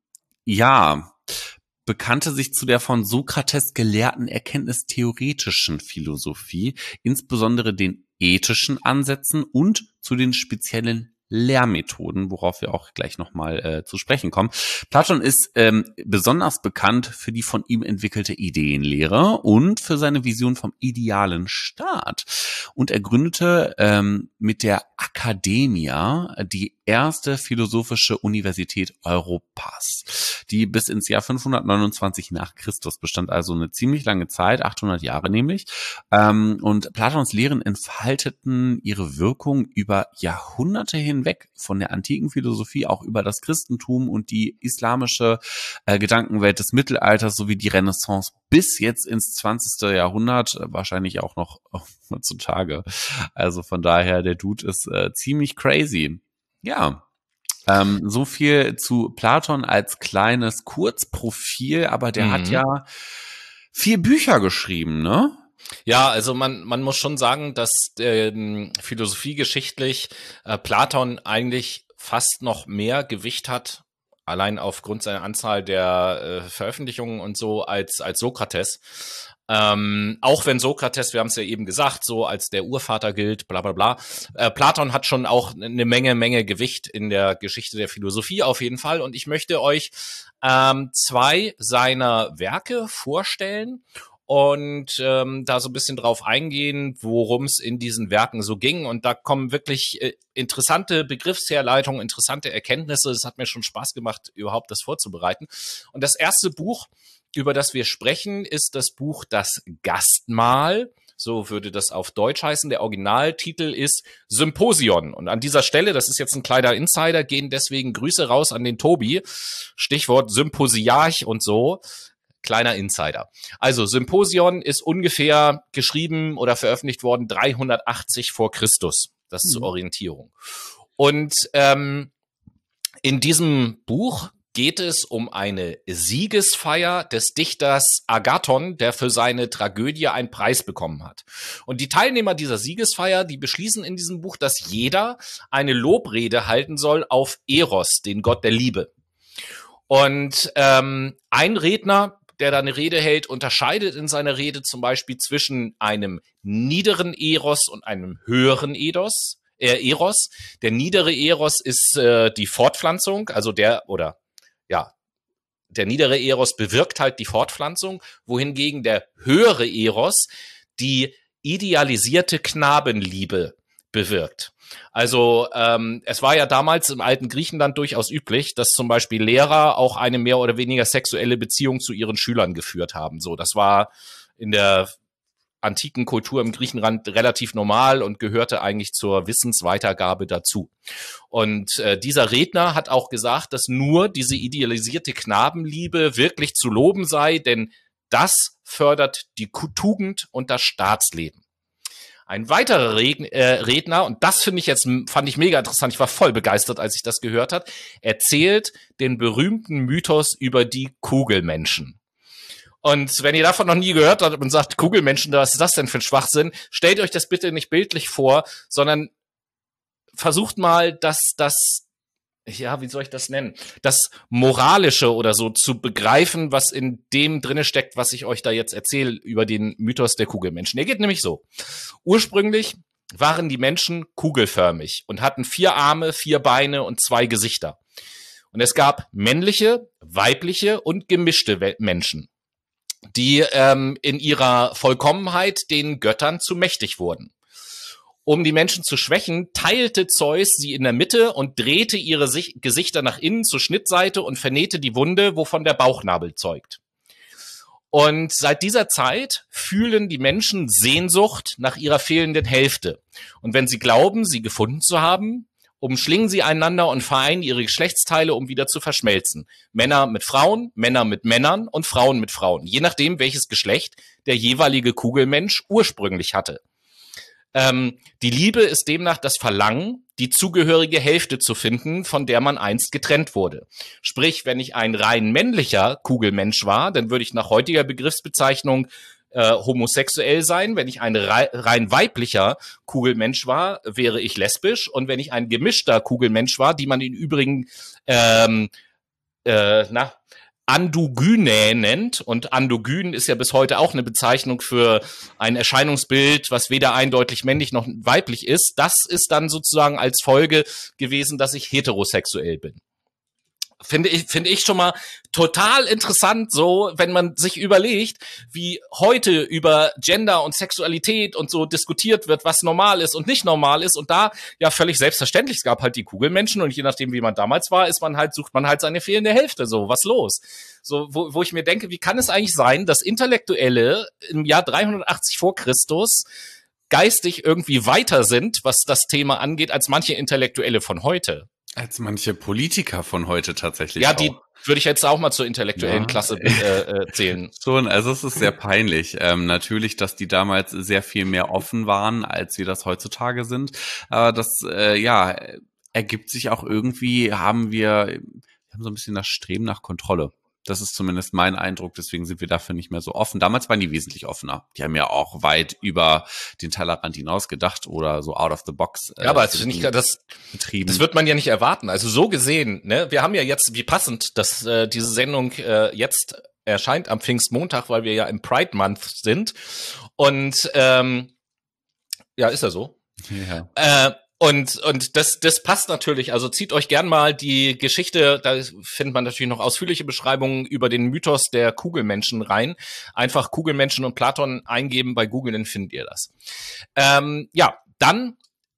ja, bekannte sich zu der von Sokrates gelehrten erkenntnistheoretischen Philosophie, insbesondere den ethischen Ansätzen und zu den speziellen Lehrmethoden, worauf wir auch gleich nochmal äh, zu sprechen kommen. Platon ist ähm, besonders bekannt für die von ihm entwickelte Ideenlehre und für seine Vision vom idealen Staat. Und er gründete ähm, mit der Academia die erste philosophische Universität Europas, die bis ins Jahr fünfhundertneunundzwanzig nach Christus bestand, also eine ziemlich lange Zeit, achthundert Jahre nämlich. Ähm, und Platons Lehren entfalteten ihre Wirkung über Jahrhunderte hinweg, von der antiken Philosophie auch über das Christentum und die islamische äh, Gedankenwelt des Mittelalters sowie die Renaissance bis jetzt ins zwanzigste Jahrhundert, äh, wahrscheinlich auch noch oh, heutzutage. Also von daher, der Dude ist äh, ziemlich crazy. Ja, ähm, so viel zu Platon als kleines Kurzprofil, aber der mhm. hat ja vier Bücher geschrieben, ne? Ja, also man man muss schon sagen, dass ähm, philosophiegeschichtlich äh, Platon eigentlich fast noch mehr Gewicht hat, allein aufgrund seiner Anzahl der äh, Veröffentlichungen und so, als als Sokrates. Ähm, auch wenn Sokrates, wir haben es ja eben gesagt, so als der Urvater gilt, bla bla bla. Äh, Platon hat schon auch eine Menge, Menge Gewicht in der Geschichte der Philosophie auf jeden Fall. Und ich möchte euch ähm, zwei seiner Werke vorstellen und ähm, da so ein bisschen drauf eingehen, worum es in diesen Werken so ging. Und da kommen wirklich äh, interessante Begriffsherleitungen, interessante Erkenntnisse. Es hat mir schon Spaß gemacht, überhaupt das vorzubereiten. Und das erste Buch, über das wir sprechen, ist das Buch Das Gastmahl. So würde das auf Deutsch heißen. Der Originaltitel ist Symposion. Und an dieser Stelle, das ist jetzt ein kleiner Insider, gehen deswegen Grüße raus an den Tobi. Stichwort Symposiarch und so. Kleiner Insider. Also Symposion ist ungefähr geschrieben oder veröffentlicht worden dreihundertachtzig vor Christus. Das ist zur Orientierung. Und ähm, in diesem Buch geht es um eine Siegesfeier des Dichters Agathon, der für seine Tragödie einen Preis bekommen hat. Und die Teilnehmer dieser Siegesfeier, die beschließen in diesem Buch, dass jeder eine Lobrede halten soll auf Eros, den Gott der Liebe. Und ähm, ein Redner, der da eine Rede hält, unterscheidet in seiner Rede zum Beispiel zwischen einem niederen Eros und einem höheren Eros. Äh, Eros. Der niedere Eros ist äh, die Fortpflanzung, also der, oder ja, der niedere Eros bewirkt halt die Fortpflanzung, wohingegen der höhere Eros die idealisierte Knabenliebe bewirkt. Also ähm, es war ja damals im alten Griechenland durchaus üblich, dass zum Beispiel Lehrer auch eine mehr oder weniger sexuelle Beziehung zu ihren Schülern geführt haben. So, das war in der antiken Kultur im Griechenland relativ normal und gehörte eigentlich zur Wissensweitergabe dazu. Und äh, dieser Redner hat auch gesagt, dass nur diese idealisierte Knabenliebe wirklich zu loben sei, denn das fördert die Tugend und das Staatsleben. Ein weiterer Redner, und das finde ich jetzt, fand ich mega interessant, ich war voll begeistert, als ich das gehört habe, erzählt den berühmten Mythos über die Kugelmenschen. Und wenn ihr davon noch nie gehört habt und sagt, Kugelmenschen, was ist das denn für ein Schwachsinn, stellt euch das bitte nicht bildlich vor, sondern versucht mal, dass das, ja, wie soll ich das nennen, das Moralische oder so zu begreifen, was in dem drinne steckt, was ich euch da jetzt erzähle über den Mythos der Kugelmenschen. Der geht nämlich so. Ursprünglich waren die Menschen kugelförmig und hatten vier Arme, vier Beine und zwei Gesichter. Und es gab männliche, weibliche und gemischte Menschen, die ähm, in ihrer Vollkommenheit den Göttern zu mächtig wurden. Um die Menschen zu schwächen, teilte Zeus sie in der Mitte und drehte ihre Sich- Gesichter nach innen zur Schnittseite und vernähte die Wunde, wovon der Bauchnabel zeugt. Und seit dieser Zeit fühlen die Menschen Sehnsucht nach ihrer fehlenden Hälfte. Und wenn sie glauben, sie gefunden zu haben, umschlingen sie einander und vereinen ihre Geschlechtsteile, um wieder zu verschmelzen. Männer mit Frauen, Männer mit Männern und Frauen mit Frauen, je nachdem, welches Geschlecht der jeweilige Kugelmensch ursprünglich hatte. Ähm, die Liebe ist demnach das Verlangen, die zugehörige Hälfte zu finden, von der man einst getrennt wurde. Sprich, wenn ich ein rein männlicher Kugelmensch war, dann würde ich nach heutiger Begriffsbezeichnung äh, homosexuell sein. Wenn ich ein rei- rein weiblicher Kugelmensch war, wäre ich lesbisch. Und wenn ich ein gemischter Kugelmensch war, die man im Übrigen ähm, äh, na Androgyne nennt, und Androgyn ist ja bis heute auch eine Bezeichnung für ein Erscheinungsbild, was weder eindeutig männlich noch weiblich ist. Das ist dann sozusagen als Folge gewesen, dass ich heterosexuell bin. Finde ich, finde ich schon mal total interessant, so, wenn man sich überlegt, wie heute über Gender und Sexualität und so diskutiert wird, was normal ist und nicht normal ist, und da ja völlig selbstverständlich, es gab halt die Kugelmenschen, und je nachdem, wie man damals war, ist man halt, sucht man halt seine fehlende Hälfte, so, was los? So, wo, wo ich mir denke, wie kann es eigentlich sein, dass Intellektuelle im Jahr dreihundertachtzig vor Christus geistig irgendwie weiter sind, was das Thema angeht, als manche Intellektuelle von heute? Als manche Politiker von heute tatsächlich. Ja, auch. die würde ich jetzt auch mal zur intellektuellen ja. Klasse äh, zählen. Schon, also es ist sehr peinlich. Ähm, natürlich, dass die damals sehr viel mehr offen waren, als wir das heutzutage sind. Aber das, äh, ja, ergibt sich auch irgendwie, haben wir, wir haben so ein bisschen das Streben nach Kontrolle. Das ist zumindest mein Eindruck, deswegen sind wir dafür nicht mehr so offen. Damals waren die wesentlich offener. Die haben ja auch weit über den Tellerrand hinaus gedacht oder so out of the box. Äh, ja, aber das, nicht, das, das wird man ja nicht erwarten. Also so gesehen, ne, wir haben ja jetzt, wie passend, dass äh, diese Sendung äh, jetzt erscheint am Pfingstmontag, weil wir ja im Pride Month sind. Und ähm, ja, ist ja so. Ja. Äh, Und, und das, das passt natürlich. Also zieht euch gern mal die Geschichte, da findet man natürlich noch ausführliche Beschreibungen über den Mythos der Kugelmenschen rein. Einfach Kugelmenschen und Platon eingeben bei Google, dann findet ihr das. Ähm, ja, dann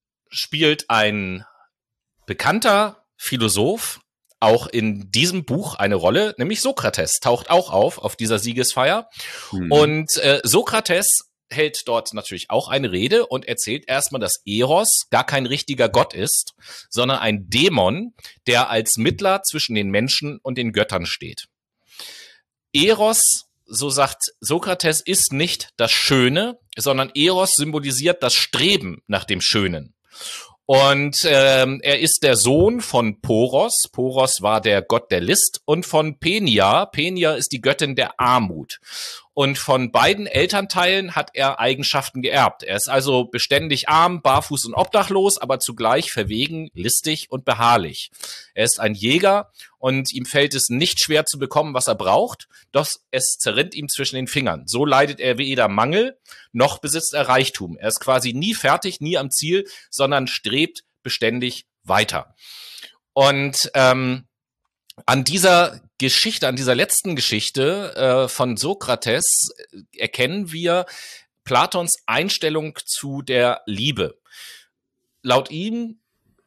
spielt ein bekannter Philosoph auch in diesem Buch eine Rolle, nämlich Sokrates, taucht auch auf, auf dieser Siegesfeier. Mhm. Und äh, Sokrates hält dort natürlich auch eine Rede und erzählt erstmal, dass Eros gar kein richtiger Gott ist, sondern ein Dämon, der als Mittler zwischen den Menschen und den Göttern steht. Eros, so sagt Sokrates, ist nicht das Schöne, sondern Eros symbolisiert das Streben nach dem Schönen. Und ähm, er ist der Sohn von Poros. Poros war der Gott der List, und von Penia. Penia ist die Göttin der Armut. Und von beiden Elternteilen hat er Eigenschaften geerbt. Er ist also beständig arm, barfuß und obdachlos, aber zugleich verwegen, listig und beharrlich. Er ist ein Jäger, und ihm fällt es nicht schwer zu bekommen, was er braucht, doch es zerrinnt ihm zwischen den Fingern. So leidet er weder Mangel, noch besitzt er Reichtum. Er ist quasi nie fertig, nie am Ziel, sondern strebt beständig weiter. Und ähm, an dieser Geschichte, an dieser letzten Geschichte äh, von Sokrates äh, erkennen wir Platons Einstellung zu der Liebe. Laut ihm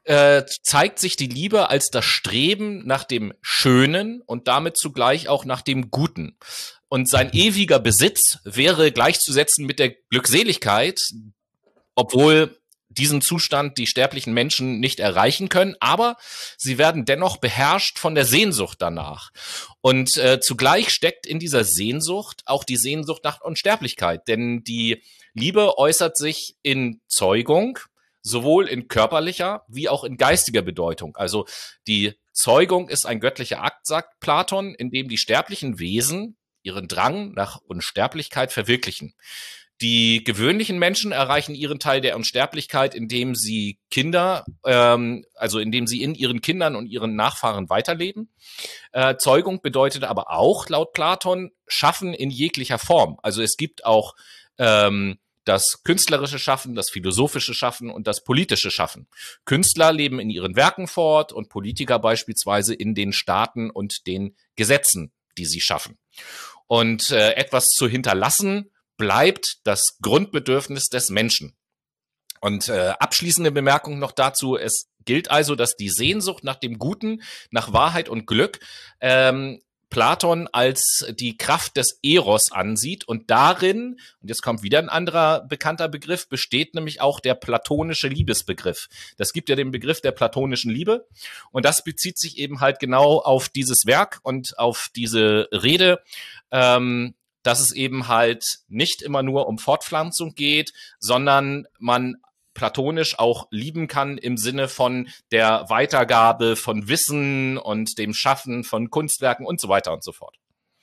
äh, zeigt sich die Liebe als das Streben nach dem Schönen und damit zugleich auch nach dem Guten. Und sein ewiger Besitz wäre gleichzusetzen mit der Glückseligkeit, obwohl diesen Zustand die sterblichen Menschen nicht erreichen können, aber sie werden dennoch beherrscht von der Sehnsucht danach. Und äh, zugleich steckt in dieser Sehnsucht auch die Sehnsucht nach Unsterblichkeit, denn die Liebe äußert sich in Zeugung, sowohl in körperlicher wie auch in geistiger Bedeutung. Also die Zeugung ist ein göttlicher Akt, sagt Platon, in dem die sterblichen Wesen ihren Drang nach Unsterblichkeit verwirklichen. Die gewöhnlichen Menschen erreichen ihren Teil der Unsterblichkeit, indem sie Kinder, ähm, also indem sie in ihren Kindern und ihren Nachfahren weiterleben. Äh, Zeugung bedeutet aber auch, laut Platon, Schaffen in jeglicher Form. Also es gibt auch ähm, das künstlerische Schaffen, das philosophische Schaffen und das politische Schaffen. Künstler leben in ihren Werken fort und Politiker beispielsweise in den Staaten und den Gesetzen, die sie schaffen. Und äh, etwas zu hinterlassen bleibt das Grundbedürfnis des Menschen. Und äh, abschließende Bemerkung noch dazu, es gilt also, dass die Sehnsucht nach dem Guten, nach Wahrheit und Glück ähm, Platon als die Kraft des Eros ansieht und darin, und jetzt kommt wieder ein anderer bekannter Begriff, besteht nämlich auch der platonische Liebesbegriff. Das gibt ja den Begriff der platonischen Liebe und das bezieht sich eben halt genau auf dieses Werk und auf diese Rede, ähm, dass es eben halt nicht immer nur um Fortpflanzung geht, sondern man platonisch auch lieben kann im Sinne von der Weitergabe von Wissen und dem Schaffen von Kunstwerken und so weiter und so fort.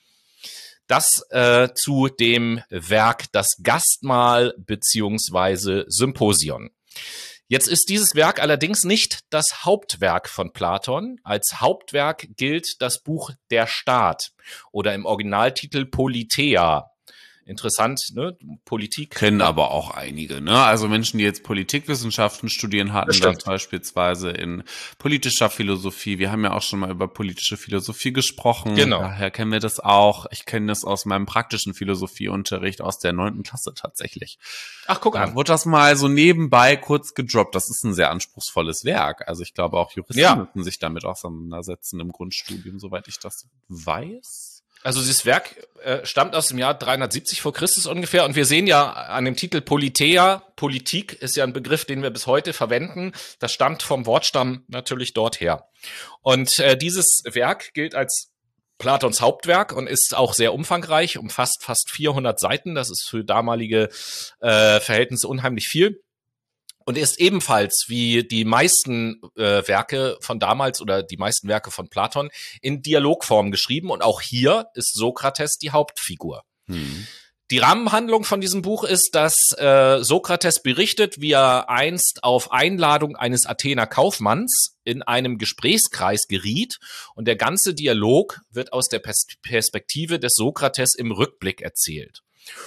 Das äh, zu dem Werk Das Gastmahl beziehungsweise Symposion. Jetzt ist dieses Werk allerdings nicht das Hauptwerk von Platon. Als Hauptwerk gilt das Buch Der Staat oder im Originaltitel Politeia. Interessant, ne? Politik. Kennen aber auch einige, ne? Also Menschen, die jetzt Politikwissenschaften studieren, hatten das beispielsweise in politischer Philosophie. Wir haben ja auch schon mal über politische Philosophie gesprochen. Genau. Daher kennen wir das auch. Ich kenne das aus meinem praktischen Philosophieunterricht aus der neunten Klasse tatsächlich. Ach, guck an. Da wurde das mal so nebenbei kurz gedroppt. Das ist ein sehr anspruchsvolles Werk. Also ich glaube auch Juristen Ja. müssen sich damit auseinandersetzen im Grundstudium, soweit ich das weiß. Also dieses Werk äh, stammt aus dem Jahr dreihundertsiebzig vor Christus ungefähr und wir sehen ja an dem Titel Politeia, Politik ist ja ein Begriff, den wir bis heute verwenden. Das stammt vom Wortstamm natürlich dort her. Und äh, dieses Werk gilt als Platons Hauptwerk und ist auch sehr umfangreich, umfasst fast vierhundert Seiten. Das ist für damalige äh, Verhältnisse unheimlich viel. Und ist ebenfalls wie die meisten äh, Werke von damals oder die meisten Werke von Platon in Dialogform geschrieben. Und auch hier ist Sokrates die Hauptfigur. Hm. Die Rahmenhandlung von diesem Buch ist, dass äh, Sokrates berichtet, wie er einst auf Einladung eines Athener Kaufmanns in einem Gesprächskreis geriet. Und der ganze Dialog wird aus der Pers- Perspektive des Sokrates im Rückblick erzählt.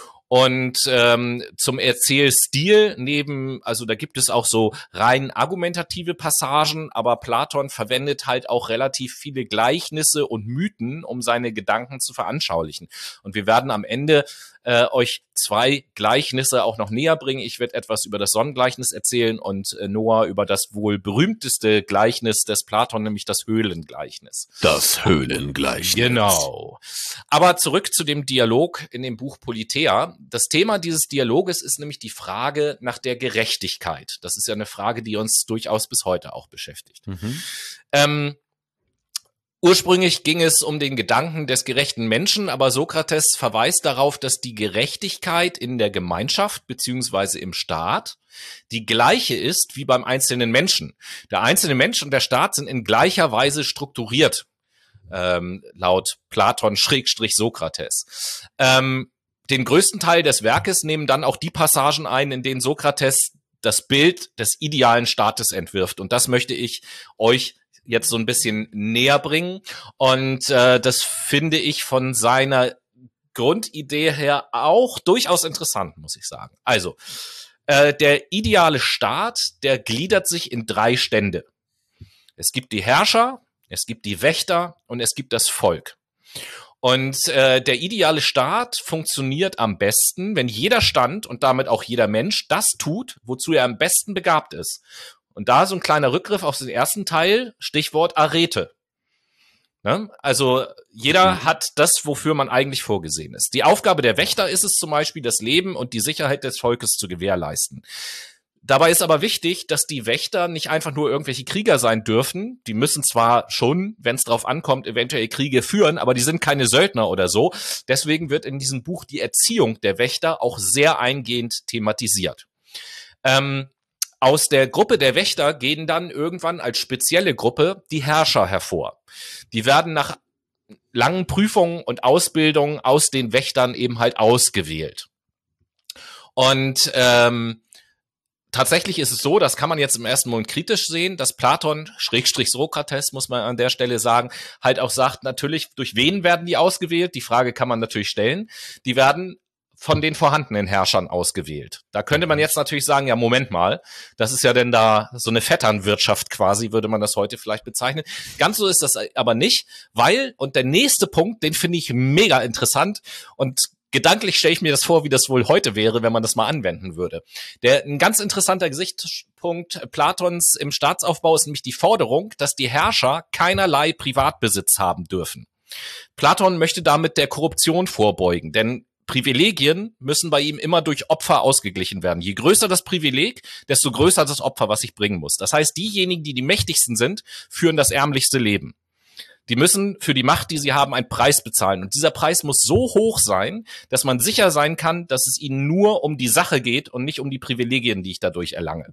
Und ähm, zum Erzählstil neben, also da gibt es auch so rein argumentative Passagen, aber Platon verwendet halt auch relativ viele Gleichnisse und Mythen, um seine Gedanken zu veranschaulichen. Und wir werden am Ende äh, euch zwei Gleichnisse auch noch näher bringen. Ich werde etwas über das Sonnengleichnis erzählen und äh, Noah über das wohl berühmteste Gleichnis des Platon, nämlich das Höhlengleichnis. Das Höhlengleichnis. Genau. Aber zurück zu dem Dialog in dem Buch Politeia. Das Thema dieses Dialoges ist nämlich die Frage nach der Gerechtigkeit. Das ist ja eine Frage, die uns durchaus bis heute auch beschäftigt. Mhm. Ähm, Ursprünglich ging es um den Gedanken des gerechten Menschen, aber Sokrates verweist darauf, dass die Gerechtigkeit in der Gemeinschaft beziehungsweise im Staat die gleiche ist wie beim einzelnen Menschen. Der einzelne Mensch und der Staat sind in gleicher Weise strukturiert, ähm, laut Platon Schrägstrich Sokrates. Ähm, den größten Teil des Werkes nehmen dann auch die Passagen ein, in denen Sokrates das Bild des idealen Staates entwirft. Und das möchte ich euch jetzt so ein bisschen näher bringen. Und äh, das finde ich von seiner Grundidee her auch durchaus interessant, muss ich sagen. Also, äh, der ideale Staat, der gliedert sich in drei Stände. Es gibt die Herrscher, es gibt die Wächter und es gibt das Volk. Und äh, der ideale Staat funktioniert am besten, wenn jeder Stand und damit auch jeder Mensch das tut, wozu er am besten begabt ist. Und da so ein kleiner Rückgriff auf den ersten Teil, Stichwort Arete. Ne? Also jeder mhm. hat das, wofür man eigentlich vorgesehen ist. Die Aufgabe der Wächter ist es zum Beispiel, das Leben und die Sicherheit des Volkes zu gewährleisten. Dabei ist aber wichtig, dass die Wächter nicht einfach nur irgendwelche Krieger sein dürfen. Die müssen zwar schon, wenn es drauf ankommt, eventuell Kriege führen, aber die sind keine Söldner oder so. Deswegen wird in diesem Buch die Erziehung der Wächter auch sehr eingehend thematisiert. Ähm, aus der Gruppe der Wächter gehen dann irgendwann als spezielle Gruppe die Herrscher hervor. Die werden nach langen Prüfungen und Ausbildungen aus den Wächtern eben halt ausgewählt. Und ähm, tatsächlich ist es so, das kann man jetzt im ersten Moment kritisch sehen, dass Platon, Schrägstrich Sokrates, muss man an der Stelle sagen, halt auch sagt, natürlich, durch wen werden die ausgewählt? Die Frage kann man natürlich stellen. Die werden von den vorhandenen Herrschern ausgewählt. Da könnte man jetzt natürlich sagen, ja, Moment mal, das ist ja denn da so eine Vetternwirtschaft quasi, würde man das heute vielleicht bezeichnen. Ganz so ist das aber nicht, weil, und der nächste Punkt, den finde ich mega interessant und gedanklich stelle ich mir das vor, wie das wohl heute wäre, wenn man das mal anwenden würde. Der, ein ganz interessanter Gesichtspunkt Platons im Staatsaufbau ist nämlich die Forderung, dass die Herrscher keinerlei Privatbesitz haben dürfen. Platon möchte damit der Korruption vorbeugen, denn Privilegien müssen bei ihm immer durch Opfer ausgeglichen werden. Je größer das Privileg, desto größer das Opfer, was ich bringen muss. Das heißt, diejenigen, die die mächtigsten sind, führen das ärmlichste Leben. Die müssen für die Macht, die sie haben, einen Preis bezahlen. Und dieser Preis muss so hoch sein, dass man sicher sein kann, dass es ihnen nur um die Sache geht und nicht um die Privilegien, die ich dadurch erlange.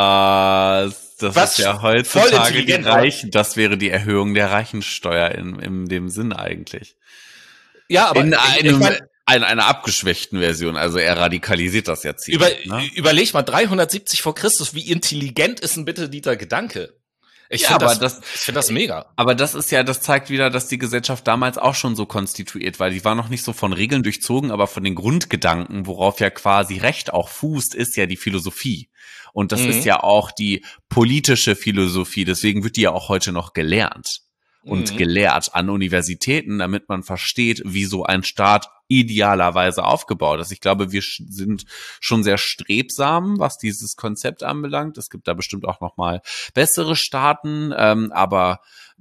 Krass. Das Was ist ja heutzutage die Reichen. Das wäre die Erhöhung der Reichensteuer in, in dem Sinn eigentlich. Ja, aber in einem, ich mein, in einer abgeschwächten Version. Also er radikalisiert das jetzt über, ne? Überleg mal, dreihundertsiebzig vor Christus, wie intelligent ist denn bitte dieser Gedanke? Ich ja, finde aber das, das, ich finde das mega. Aber das ist ja, das zeigt wieder, dass die Gesellschaft damals auch schon so konstituiert war. Die war noch nicht so von Regeln durchzogen, aber von den Grundgedanken, worauf ja quasi Recht auch fußt, ist ja die Philosophie. Und das mhm. ist ja auch die politische Philosophie. Deswegen wird die ja auch heute noch gelernt und mhm. gelehrt an Universitäten, damit man versteht, wie so ein Staat idealerweise aufgebaut ist. Ich glaube, wir sind schon sehr strebsam, was dieses Konzept anbelangt. Es gibt da bestimmt auch noch mal bessere Staaten, ähm, aber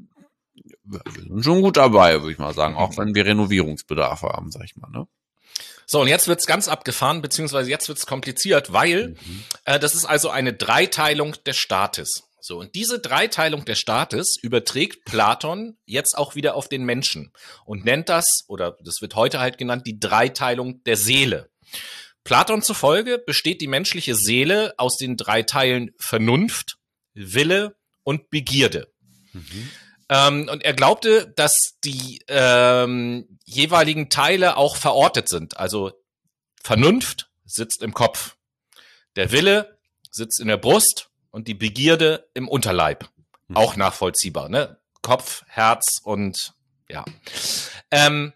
wir sind schon gut dabei, würde ich mal sagen, auch wenn wir Renovierungsbedarf haben, sag ich mal, ne? So, und jetzt wird's ganz abgefahren, beziehungsweise jetzt wird's kompliziert, weil mhm. äh, das ist also eine Dreiteilung des Staates. So, und diese Dreiteilung des Staates überträgt Platon jetzt auch wieder auf den Menschen und nennt das, oder das wird heute halt genannt, die Dreiteilung der Seele. Platon zufolge besteht die menschliche Seele aus den drei Teilen Vernunft, Wille und Begierde. Mhm. Ähm, und er glaubte, dass die ähm, jeweiligen Teile auch verortet sind. Also Vernunft sitzt im Kopf, der Wille sitzt in der Brust und die Begierde im Unterleib. Mhm. Auch nachvollziehbar, ne? Kopf, Herz und ja. Ähm,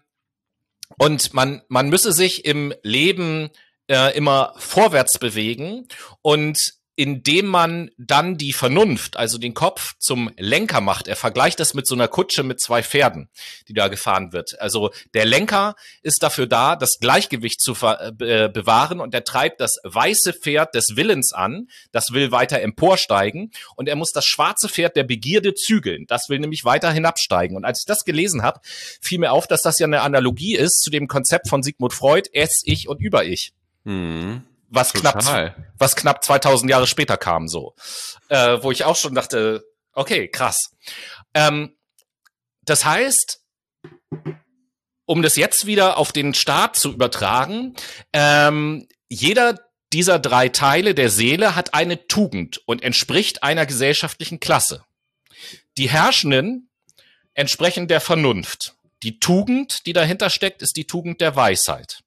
und man, man müsse sich im Leben äh, immer vorwärts bewegen und indem man dann die Vernunft, also den Kopf, zum Lenker macht. Er vergleicht das mit so einer Kutsche mit zwei Pferden, die da gefahren wird. Also der Lenker ist dafür da, das Gleichgewicht zu ver- äh, bewahren und er treibt das weiße Pferd des Willens an, das will weiter emporsteigen und er muss das schwarze Pferd der Begierde zügeln, das will nämlich weiter hinabsteigen. Und als ich das gelesen habe, fiel mir auf, dass das ja eine Analogie ist zu dem Konzept von Sigmund Freud, Es, Ich und Über-Ich. Hm. Was knapp, was knapp zweitausend Jahre später kam, so. Äh, wo ich auch schon dachte, okay, krass. Ähm, das heißt, um das jetzt wieder auf den Staat zu übertragen, ähm, jeder dieser drei Teile der Seele hat eine Tugend und entspricht einer gesellschaftlichen Klasse. Die Herrschenden entsprechen der Vernunft. Die Tugend, die dahinter steckt, ist die Tugend der Weisheit.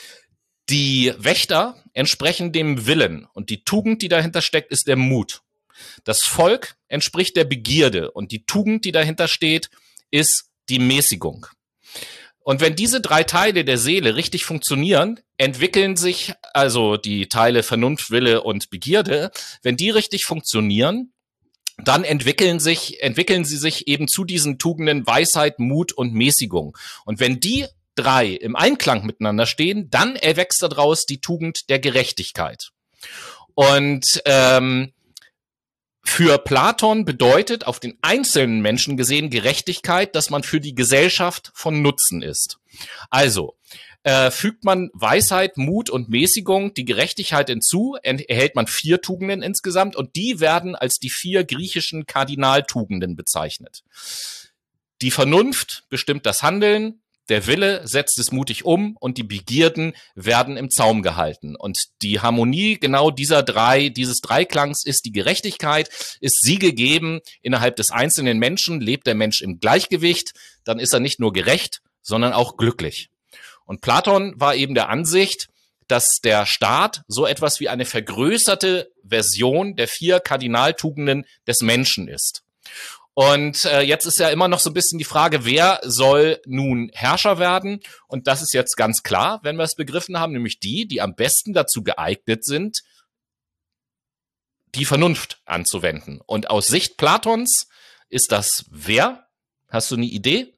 Die Wächter entsprechen dem Willen und die Tugend, die dahinter steckt, ist der Mut. Das Volk entspricht der Begierde und die Tugend, die dahinter steht, ist die Mäßigung. Und wenn diese drei Teile der Seele richtig funktionieren, entwickeln sich also die Teile Vernunft, Wille und Begierde. Wenn die richtig funktionieren, dann entwickeln sich, entwickeln sie sich eben zu diesen Tugenden Weisheit, Mut und Mäßigung. Und wenn die drei im Einklang miteinander stehen, dann erwächst daraus die Tugend der Gerechtigkeit. Und ähm, Für Platon bedeutet auf den einzelnen Menschen gesehen Gerechtigkeit, dass man für die Gesellschaft von Nutzen ist. Also äh, fügt man Weisheit, Mut und Mäßigung die Gerechtigkeit hinzu, erhält man vier Tugenden insgesamt und die werden als die vier griechischen Kardinaltugenden bezeichnet. Die Vernunft bestimmt das Handeln, der Wille setzt es mutig um und die Begierden werden im Zaum gehalten. Und die Harmonie genau dieser drei, dieses Dreiklangs ist die Gerechtigkeit, ist sie gegeben. Innerhalb des einzelnen Menschen lebt der Mensch im Gleichgewicht, dann ist er nicht nur gerecht, sondern auch glücklich. Und Platon war eben der Ansicht, dass der Staat so etwas wie eine vergrößerte Version der vier Kardinaltugenden des Menschen ist. Und äh, jetzt ist ja immer noch so ein bisschen die Frage, wer soll nun Herrscher werden? Und das ist jetzt ganz klar, wenn wir es begriffen haben, nämlich die, die am besten dazu geeignet sind, die Vernunft anzuwenden. Und aus Sicht Platons ist das wer? Hast du eine Idee?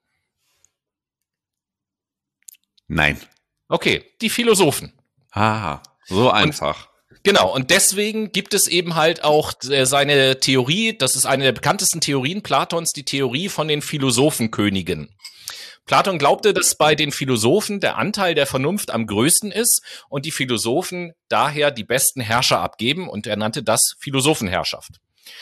Nein. Okay, die Philosophen. Ah, so einfach. Und genau, und deswegen gibt es eben halt auch seine Theorie, das ist eine der bekanntesten Theorien Platons, die Theorie von den Philosophenkönigen. Platon glaubte, dass bei den Philosophen der Anteil der Vernunft am größten ist und die Philosophen daher die besten Herrscher abgeben und er nannte das Philosophenherrschaft.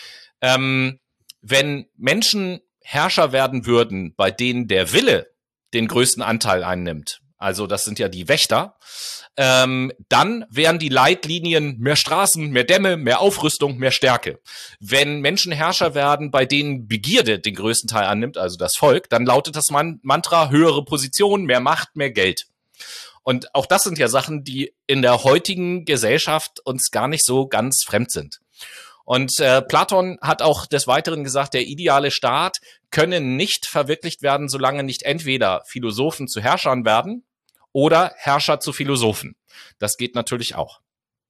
Ähm, wenn Menschen Herrscher werden würden, bei denen der Wille den größten Anteil einnimmt, also das sind ja die Wächter, ähm, dann wären die Leitlinien mehr Straßen, mehr Dämme, mehr Aufrüstung, mehr Stärke. Wenn Menschen Herrscher werden, bei denen Begierde den größten Teil annimmt, also das Volk, dann lautet das Man- Mantra höhere Position, mehr Macht, mehr Geld. Und auch das sind ja Sachen, die in der heutigen Gesellschaft uns gar nicht so ganz fremd sind. Und äh, Platon hat auch des Weiteren gesagt, der ideale Staat könne nicht verwirklicht werden, solange nicht entweder Philosophen zu Herrschern werden, oder Herrscher zu Philosophen. Das geht natürlich auch.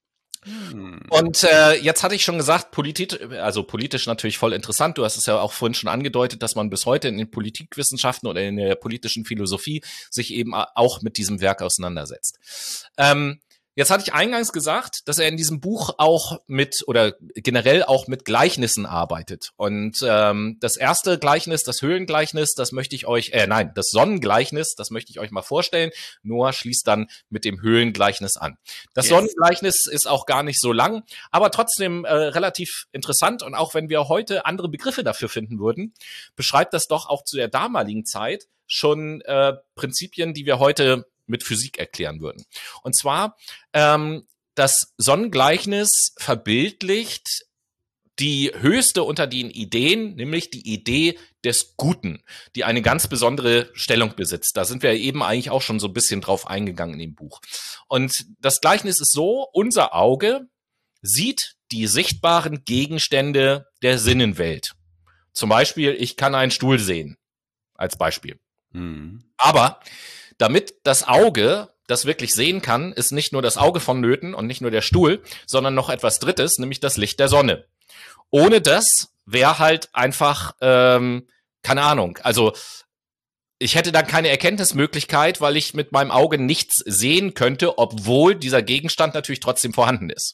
Hm. Und äh, jetzt hatte ich schon gesagt, politisch, also politisch natürlich voll interessant. Du hast es ja auch vorhin schon angedeutet, dass man bis heute in den Politikwissenschaften oder in der politischen Philosophie sich eben auch mit diesem Werk auseinandersetzt. Ähm, Jetzt hatte ich eingangs gesagt, dass er in diesem Buch auch mit oder generell auch mit Gleichnissen arbeitet. Und ähm, das erste Gleichnis, das Höhlengleichnis, das möchte ich euch, äh, nein, das Sonnengleichnis, das möchte ich euch mal vorstellen. Noah schließt dann mit dem Höhlengleichnis an. Das yes. Sonnengleichnis ist auch gar nicht so lang, aber trotzdem äh, relativ interessant. Und auch wenn wir heute andere Begriffe dafür finden würden, beschreibt das doch auch zu der damaligen Zeit schon äh, Prinzipien, die wir heute mit Physik erklären würden. Und zwar, ähm, das Sonnengleichnis verbildlicht die höchste unter den Ideen, nämlich die Idee des Guten, die eine ganz besondere Stellung besitzt. Da sind wir eben eigentlich auch schon so ein bisschen drauf eingegangen in dem Buch. Und das Gleichnis ist so, unser Auge sieht die sichtbaren Gegenstände der Sinnenwelt. Zum Beispiel, ich kann einen Stuhl sehen, als Beispiel. Mhm. Aber damit das Auge das wirklich sehen kann, ist nicht nur das Auge vonnöten und nicht nur der Stuhl, sondern noch etwas Drittes, nämlich das Licht der Sonne. Ohne das wäre halt einfach, ähm, keine Ahnung, also ich hätte dann keine Erkenntnismöglichkeit, weil ich mit meinem Auge nichts sehen könnte, obwohl dieser Gegenstand natürlich trotzdem vorhanden ist.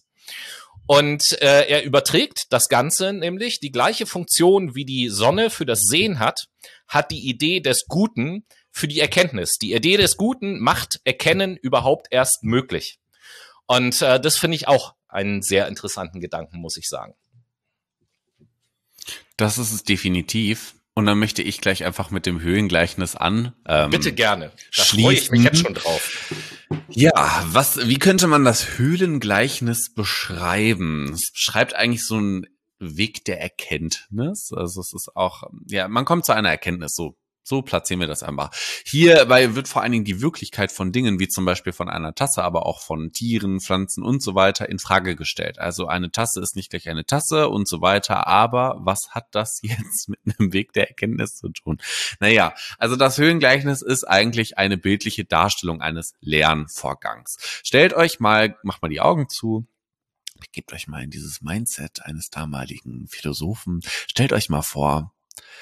Und äh, er überträgt das Ganze, nämlich die gleiche Funktion, wie die Sonne für das Sehen hat, hat die Idee des Guten für die Erkenntnis. Die Idee des Guten macht Erkennen überhaupt erst möglich. Und äh, das finde ich auch einen sehr interessanten Gedanken, muss ich sagen. Das ist es definitiv. Und dann möchte ich gleich einfach mit dem Höhlengleichnis an. Ähm, Bitte gerne. Da freue ich mich jetzt schon drauf. Ja, was, wie könnte man das Höhlengleichnis beschreiben? Es beschreibt eigentlich so einen Weg der Erkenntnis. Also es ist auch, ja, man kommt zu einer Erkenntnis, so. So platzieren wir das einfach. Hierbei wird vor allen Dingen die Wirklichkeit von Dingen, wie zum Beispiel von einer Tasse, aber auch von Tieren, Pflanzen und so weiter, in Frage gestellt. Also eine Tasse ist nicht gleich eine Tasse und so weiter. Aber was hat das jetzt mit einem Weg der Erkenntnis zu tun? Naja, also das Höhlengleichnis ist eigentlich eine bildliche Darstellung eines Lernvorgangs. Stellt euch mal, macht mal die Augen zu. Gebt euch mal in dieses Mindset eines damaligen Philosophen. Stellt euch mal vor,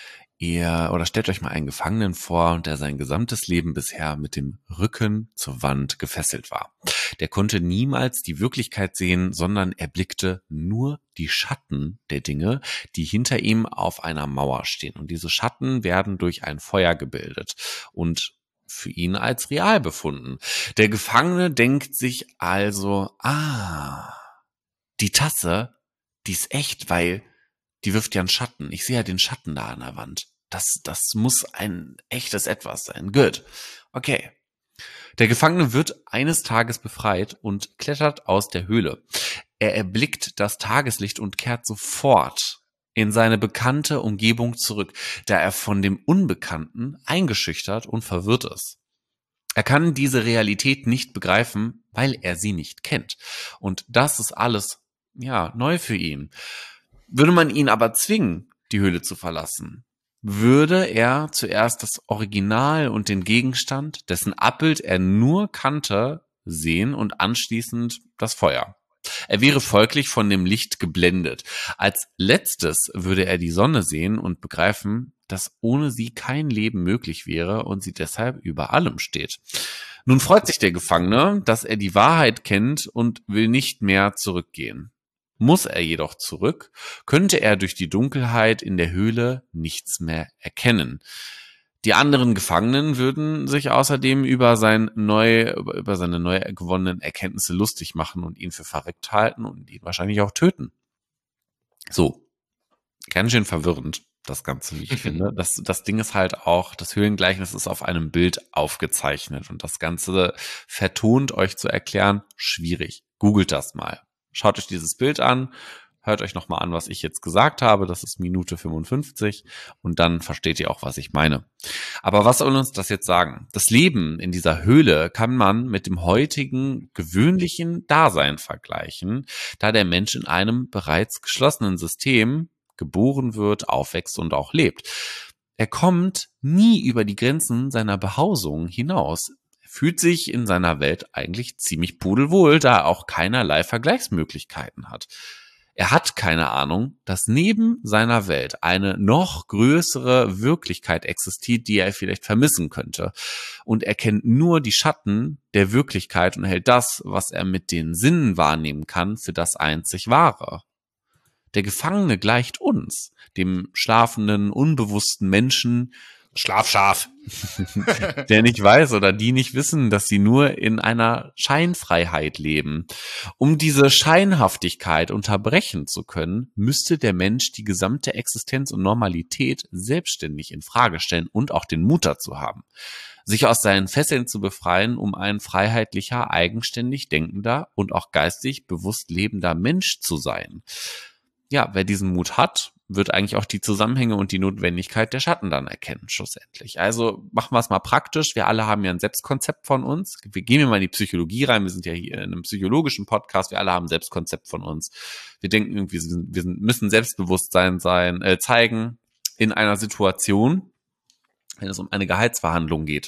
ihr oder stellt euch mal einen Gefangenen vor, der sein gesamtes Leben bisher mit dem Rücken zur Wand gefesselt war. Der konnte niemals die Wirklichkeit sehen, sondern er blickte nur die Schatten der Dinge, die hinter ihm auf einer Mauer stehen. Und diese Schatten werden durch ein Feuer gebildet und für ihn als real befunden. Der Gefangene denkt sich also, ah, die Tasse, die ist echt, weil die wirft ja einen Schatten. Ich sehe ja den Schatten da an der Wand. Das, das muss ein echtes Etwas sein. Good. Okay. Der Gefangene wird eines Tages befreit und klettert aus der Höhle. Er erblickt das Tageslicht und kehrt sofort in seine bekannte Umgebung zurück, da er von dem Unbekannten eingeschüchtert und verwirrt ist. Er kann diese Realität nicht begreifen, weil er sie nicht kennt. Und das ist alles, ja, neu für ihn. Würde man ihn aber zwingen, die Höhle zu verlassen, würde er zuerst das Original und den Gegenstand, dessen Abbild er nur kannte, sehen und anschließend das Feuer. Er wäre folglich von dem Licht geblendet. Als letztes würde er die Sonne sehen und begreifen, dass ohne sie kein Leben möglich wäre und sie deshalb über allem steht. Nun freut sich der Gefangene, dass er die Wahrheit kennt und will nicht mehr zurückgehen. Muss er jedoch zurück, könnte er durch die Dunkelheit in der Höhle nichts mehr erkennen. Die anderen Gefangenen würden sich außerdem über, sein neu, über seine neu gewonnenen Erkenntnisse lustig machen und ihn für verrückt halten und ihn wahrscheinlich auch töten. So, ganz schön verwirrend, das Ganze, wie ich finde. Das, das Ding ist halt auch, das Höhlengleichnis ist auf einem Bild aufgezeichnet und das Ganze vertont euch zu erklären, schwierig. Googelt das mal. Schaut euch dieses Bild an, hört euch nochmal an, was ich jetzt gesagt habe, das ist Minute fünfundfünfzig und dann versteht ihr auch, was ich meine. Aber was soll uns das jetzt sagen? Das Leben in dieser Höhle kann man mit dem heutigen gewöhnlichen Dasein vergleichen, da der Mensch in einem bereits geschlossenen System geboren wird, aufwächst und auch lebt. Er kommt nie über die Grenzen seiner Behausung hinaus. Fühlt sich in seiner Welt eigentlich ziemlich pudelwohl, da er auch keinerlei Vergleichsmöglichkeiten hat. Er hat keine Ahnung, dass neben seiner Welt eine noch größere Wirklichkeit existiert, die er vielleicht vermissen könnte. Und er kennt nur die Schatten der Wirklichkeit und hält das, was er mit den Sinnen wahrnehmen kann, für das einzig Wahre. Der Gefangene gleicht uns, dem schlafenden, unbewussten Menschen, Schlafschaf. der nicht weiß oder die nicht wissen, dass sie nur in einer Scheinfreiheit leben. Um diese Scheinhaftigkeit unterbrechen zu können, müsste der Mensch die gesamte Existenz und Normalität selbstständig in Frage stellen und auch den Mut dazu haben, sich aus seinen Fesseln zu befreien, um ein freiheitlicher, eigenständig denkender und auch geistig bewusst lebender Mensch zu sein. Ja, wer diesen Mut hat, wird eigentlich auch die Zusammenhänge und die Notwendigkeit der Schatten dann erkennen, schlussendlich. Also machen wir es mal praktisch. Wir alle haben ja ein Selbstkonzept von uns. Wir gehen ja mal in die Psychologie rein. Wir sind ja hier in einem psychologischen Podcast. Wir alle haben ein Selbstkonzept von uns. Wir denken irgendwie, wir, sind, wir sind, müssen Selbstbewusstsein sein, äh, zeigen in einer Situation, wenn es um eine Gehaltsverhandlung geht.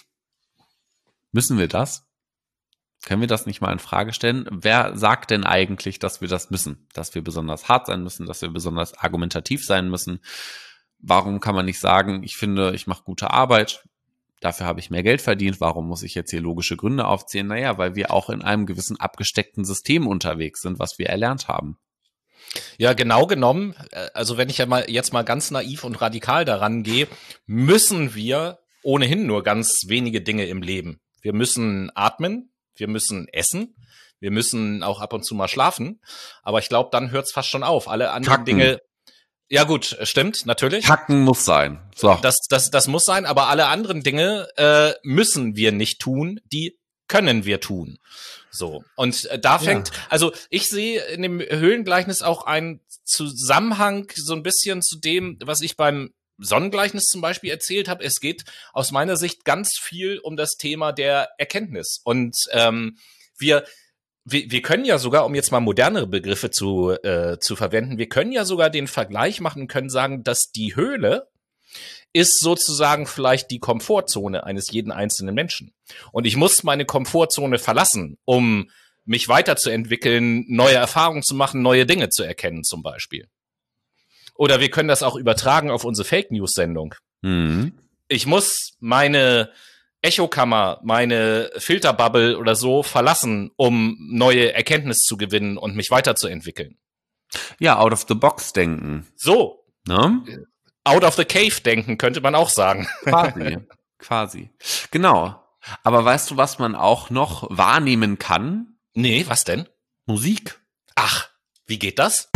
Müssen wir das? Können wir das nicht mal in Frage stellen? Wer sagt denn eigentlich, dass wir das müssen? Dass wir besonders hart sein müssen, dass wir besonders argumentativ sein müssen? Warum kann man nicht sagen, ich finde, ich mache gute Arbeit, dafür habe ich mehr Geld verdient, warum muss ich jetzt hier logische Gründe aufzählen? Naja, weil wir auch in einem gewissen abgesteckten System unterwegs sind, was wir erlernt haben. Ja, genau genommen, also wenn ich ja mal jetzt mal ganz naiv und radikal daran gehe, müssen wir ohnehin nur ganz wenige Dinge im Leben. Wir müssen atmen, wir müssen essen, wir müssen auch ab und zu mal schlafen, aber ich glaube, dann hört es fast schon auf. Alle anderen Kacken. Dinge, ja gut, stimmt, natürlich. Kacken muss sein. So. Das, das, das muss sein, aber alle anderen Dinge äh, müssen wir nicht tun, die können wir tun. So, und äh, da fängt, ja. also ich sehe in dem Höhlengleichnis auch einen Zusammenhang so ein bisschen zu dem, was ich beim Sonnengleichnis zum Beispiel erzählt habe. Es geht aus meiner Sicht ganz viel um das Thema der Erkenntnis. Und ähm, wir, wir wir können ja sogar, um jetzt mal modernere Begriffe zu äh, zu verwenden, wir können ja sogar den Vergleich machen und können sagen, dass die Höhle ist sozusagen vielleicht die Komfortzone eines jeden einzelnen Menschen. Und ich muss meine Komfortzone verlassen, um mich weiterzuentwickeln, neue Erfahrungen zu machen, neue Dinge zu erkennen zum Beispiel. Oder wir können das auch übertragen auf unsere Fake-News-Sendung. Mhm. Ich muss meine Echokammer, meine Filterbubble oder so verlassen, um neue Erkenntnis zu gewinnen und mich weiterzuentwickeln. Ja, out of the box denken. So. Ne? Out of the cave denken, könnte man auch sagen. Quasi. Quasi. Genau. Aber weißt du, was man auch noch wahrnehmen kann? Nee, was denn? Musik. Ach, wie geht das?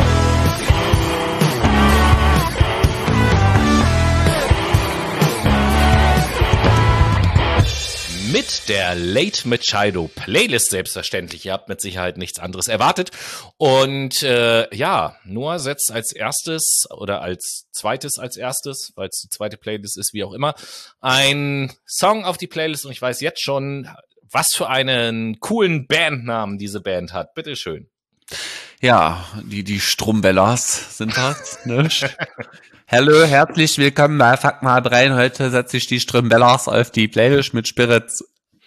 Mit der Late Machado Playlist selbstverständlich. Ihr habt mit Sicherheit nichts anderes erwartet. Und äh, ja, Noah setzt als erstes oder als zweites als erstes, weil es die zweite Playlist ist, wie auch immer, ein Song auf die Playlist. Und ich weiß jetzt schon, was für einen coolen Bandnamen diese Band hat. Bitteschön. Ja, die, die Strumbellas sind das, ne? Hallo, herzlich willkommen bei Fuck mal rein. Heute setze ich die Strumbellas auf die Playlist mit Spirits.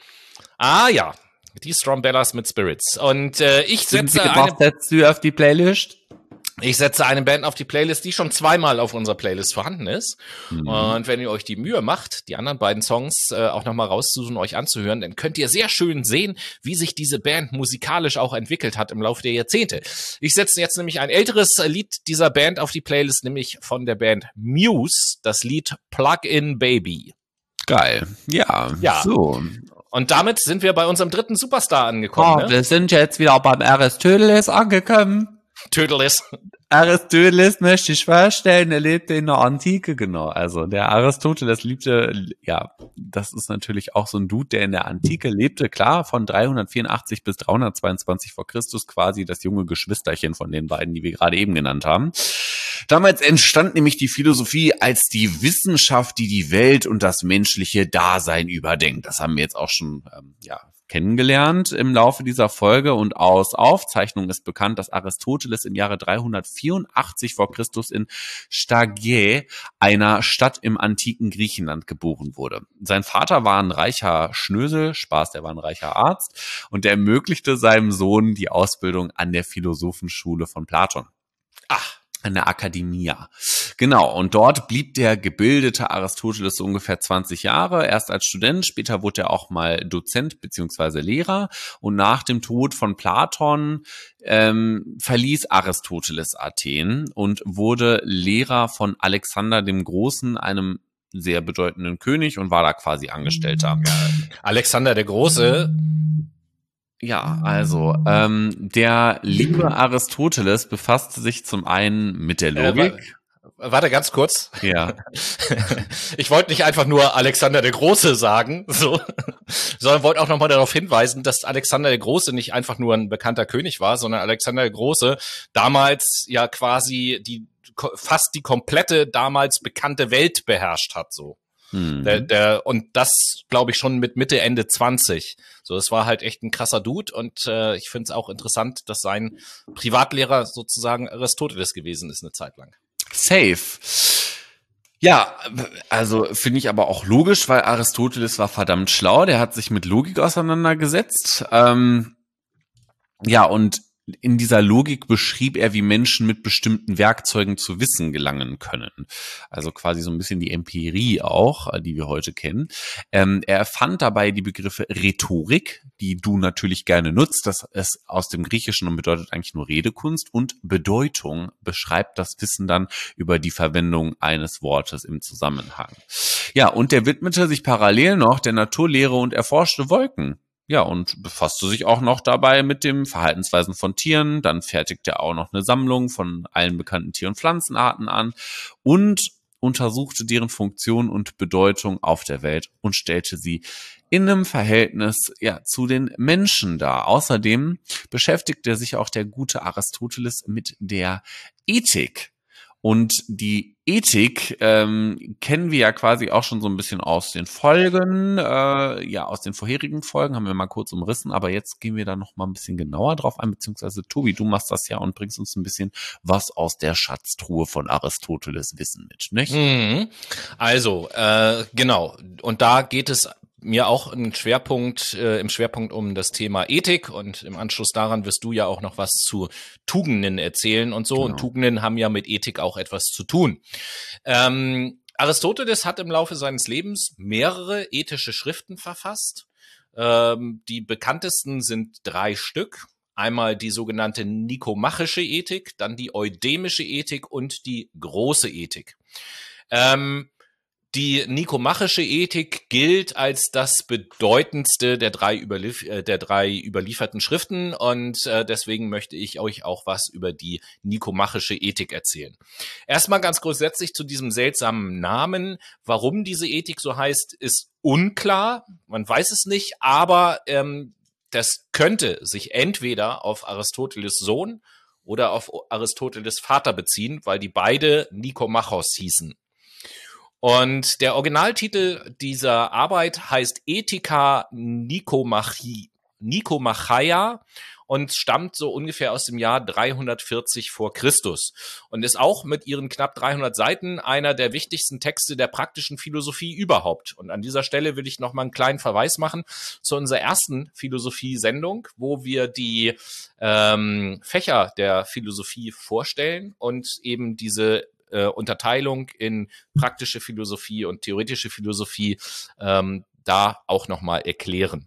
Ah ja, die Strumbellas mit Spirits. Und äh, ich setze eine... setzt du auf die Playlist? Ich setze eine Band auf die Playlist, die schon zweimal auf unserer Playlist vorhanden ist. Mhm. Und wenn ihr euch die Mühe macht, die anderen beiden Songs äh, auch nochmal rauszusuchen, euch anzuhören, dann könnt ihr sehr schön sehen, wie sich diese Band musikalisch auch entwickelt hat im Laufe der Jahrzehnte. Ich setze jetzt nämlich ein älteres Lied dieser Band auf die Playlist, nämlich von der Band Muse, das Lied Plug-in Baby. Geil. Ja, ja. So. Und damit sind wir bei unserem dritten Superstar angekommen. Oh, ne? Wir sind jetzt wieder beim Aristoteles angekommen. Töteles. Aristoteles möchte ich vorstellen, er lebte in der Antike, genau. Also der Aristoteles liebte, ja, das ist natürlich auch so ein Dude, der in der Antike lebte, klar, von dreihundertvierundachtzig bis dreihundertzweiundzwanzig vor Christus, quasi das junge Geschwisterchen von den beiden, die wir gerade eben genannt haben. Damals entstand nämlich die Philosophie als die Wissenschaft, die die Welt und das menschliche Dasein überdenkt. Das haben wir jetzt auch schon, ähm, ja, kennengelernt im Laufe dieser Folge, und aus Aufzeichnungen ist bekannt, dass Aristoteles im Jahre dreihundertvierundachtzig vor Christus in Stagä, einer Stadt im antiken Griechenland, geboren wurde. Sein Vater war ein reicher Schnösel, Spaß, der war ein reicher Arzt, und der ermöglichte seinem Sohn die Ausbildung an der Philosophenschule von Platon. Ach. An der Akademia. Genau, und dort blieb der gebildete Aristoteles so ungefähr zwanzig Jahre, erst als Student, später wurde er auch mal Dozent bzw. Lehrer, und nach dem Tod von Platon ähm, verließ Aristoteles Athen und wurde Lehrer von Alexander dem Großen, einem sehr bedeutenden König, und war da quasi Angestellter. Alexander der Große... Ja, also ähm, der liebe Aristoteles befasste sich zum einen mit der Logik. Äh, warte ganz kurz. Ja. Ich wollte nicht einfach nur Alexander der Große sagen, so, sondern wollte auch nochmal darauf hinweisen, dass Alexander der Große nicht einfach nur ein bekannter König war, sondern Alexander der Große damals ja quasi die fast die komplette damals bekannte Welt beherrscht hat, so. Mhm. Der, der, und das, glaube ich, schon mit Mitte, Ende zwanzig. So, es war halt echt ein krasser Dude, und äh, ich finde es auch interessant, dass sein Privatlehrer sozusagen Aristoteles gewesen ist eine Zeit lang. Safe. Ja, also finde ich aber auch logisch, weil Aristoteles war verdammt schlau, der hat sich mit Logik auseinandergesetzt. Ähm, ja, und in dieser Logik beschrieb er, wie Menschen mit bestimmten Werkzeugen zu Wissen gelangen können. Also quasi so ein bisschen die Empirie auch, die wir heute kennen. Ähm, er erfand dabei die Begriffe Rhetorik, die du natürlich gerne nutzt. Das ist aus dem Griechischen und bedeutet eigentlich nur Redekunst. Und Bedeutung beschreibt das Wissen dann über die Verwendung eines Wortes im Zusammenhang. Ja, und der widmete sich parallel noch der Naturlehre und erforschte Wolken. Ja, und befasste sich auch noch dabei mit dem Verhaltensweisen von Tieren. Dann fertigte er auch noch eine Sammlung von allen bekannten Tier- und Pflanzenarten an und untersuchte deren Funktion und Bedeutung auf der Welt und stellte sie in einem Verhältnis ja zu den Menschen dar. Außerdem beschäftigte sich auch der gute Aristoteles mit der Ethik. Und die Ethik ähm, kennen wir ja quasi auch schon so ein bisschen aus den Folgen, äh, ja, aus den vorherigen Folgen haben wir mal kurz umrissen, aber jetzt gehen wir da noch mal ein bisschen genauer drauf ein, beziehungsweise Tobi, du machst das ja und bringst uns ein bisschen was aus der Schatztruhe von Aristoteles Wissen mit, nicht? Mhm. Also, äh, genau, und da geht es mir auch einen Schwerpunkt, äh, im Schwerpunkt um das Thema Ethik, und im Anschluss daran wirst du ja auch noch was zu Tugenden erzählen und so. Genau. Und Tugenden haben ja mit Ethik auch etwas zu tun. Ähm, Aristoteles hat im Laufe seines Lebens mehrere ethische Schriften verfasst. Ähm, die bekanntesten sind drei Stück. Einmal die sogenannte nikomachische Ethik, dann die eudemische Ethik und die große Ethik. Ähm, Die nikomachische Ethik gilt als das bedeutendste der drei, überlief- äh, der drei überlieferten Schriften und äh, deswegen möchte ich euch auch was über die nikomachische Ethik erzählen. Erstmal ganz grundsätzlich zu diesem seltsamen Namen. Warum diese Ethik so heißt, ist unklar. Man weiß es nicht, aber ähm, das könnte sich entweder auf Aristoteles Sohn oder auf Aristoteles Vater beziehen, weil die beide Nikomachos hießen. Und der Originaltitel dieser Arbeit heißt Ethica Nikomachia Nikomacheia und stammt so ungefähr aus dem Jahr dreihundertvierzig vor Christus und ist auch mit ihren knapp dreihundert Seiten einer der wichtigsten Texte der praktischen Philosophie überhaupt. Und an dieser Stelle will ich noch mal einen kleinen Verweis machen zu unserer ersten Philosophie-Sendung, wo wir die ähm, Fächer der Philosophie vorstellen und eben diese Äh, Unterteilung in praktische Philosophie und theoretische Philosophie ähm, da auch nochmal erklären.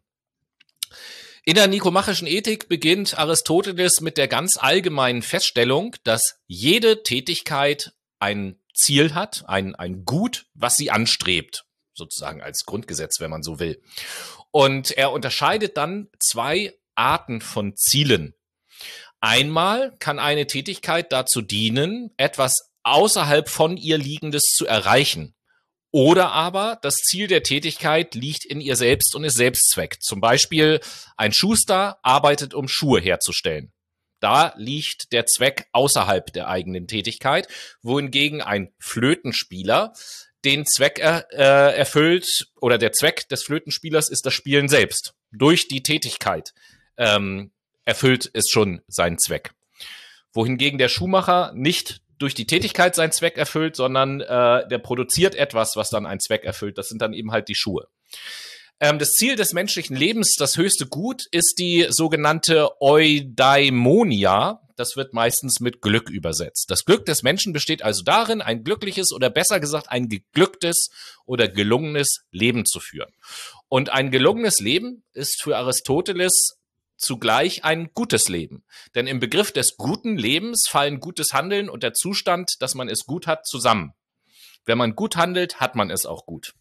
In der nikomachischen Ethik beginnt Aristoteles mit der ganz allgemeinen Feststellung, dass jede Tätigkeit ein Ziel hat, ein, ein Gut, was sie anstrebt, sozusagen als Grundgesetz, wenn man so will. Und er unterscheidet dann zwei Arten von Zielen. Einmal kann eine Tätigkeit dazu dienen, etwas außerhalb von ihr Liegendes zu erreichen. Oder aber das Ziel der Tätigkeit liegt in ihr selbst und ist Selbstzweck. Zum Beispiel ein Schuster arbeitet, um Schuhe herzustellen. Da liegt der Zweck außerhalb der eigenen Tätigkeit, wohingegen ein Flötenspieler den Zweck er, äh, erfüllt oder der Zweck des Flötenspielers ist das Spielen selbst. Durch die Tätigkeit ähm, erfüllt es schon seinen Zweck. Wohingegen der Schuhmacher nicht durch die Tätigkeit seinen Zweck erfüllt, sondern äh, der produziert etwas, was dann einen Zweck erfüllt. Das sind dann eben halt die Schuhe. Ähm, das Ziel des menschlichen Lebens, das höchste Gut, ist die sogenannte Eudaimonia. Das wird meistens mit Glück übersetzt. Das Glück des Menschen besteht also darin, ein glückliches oder besser gesagt ein geglücktes oder gelungenes Leben zu führen. Und ein gelungenes Leben ist für Aristoteles zugleich ein gutes Leben. Denn im Begriff des guten Lebens fallen gutes Handeln und der Zustand, dass man es gut hat, zusammen. Wenn man gut handelt, hat man es auch gut.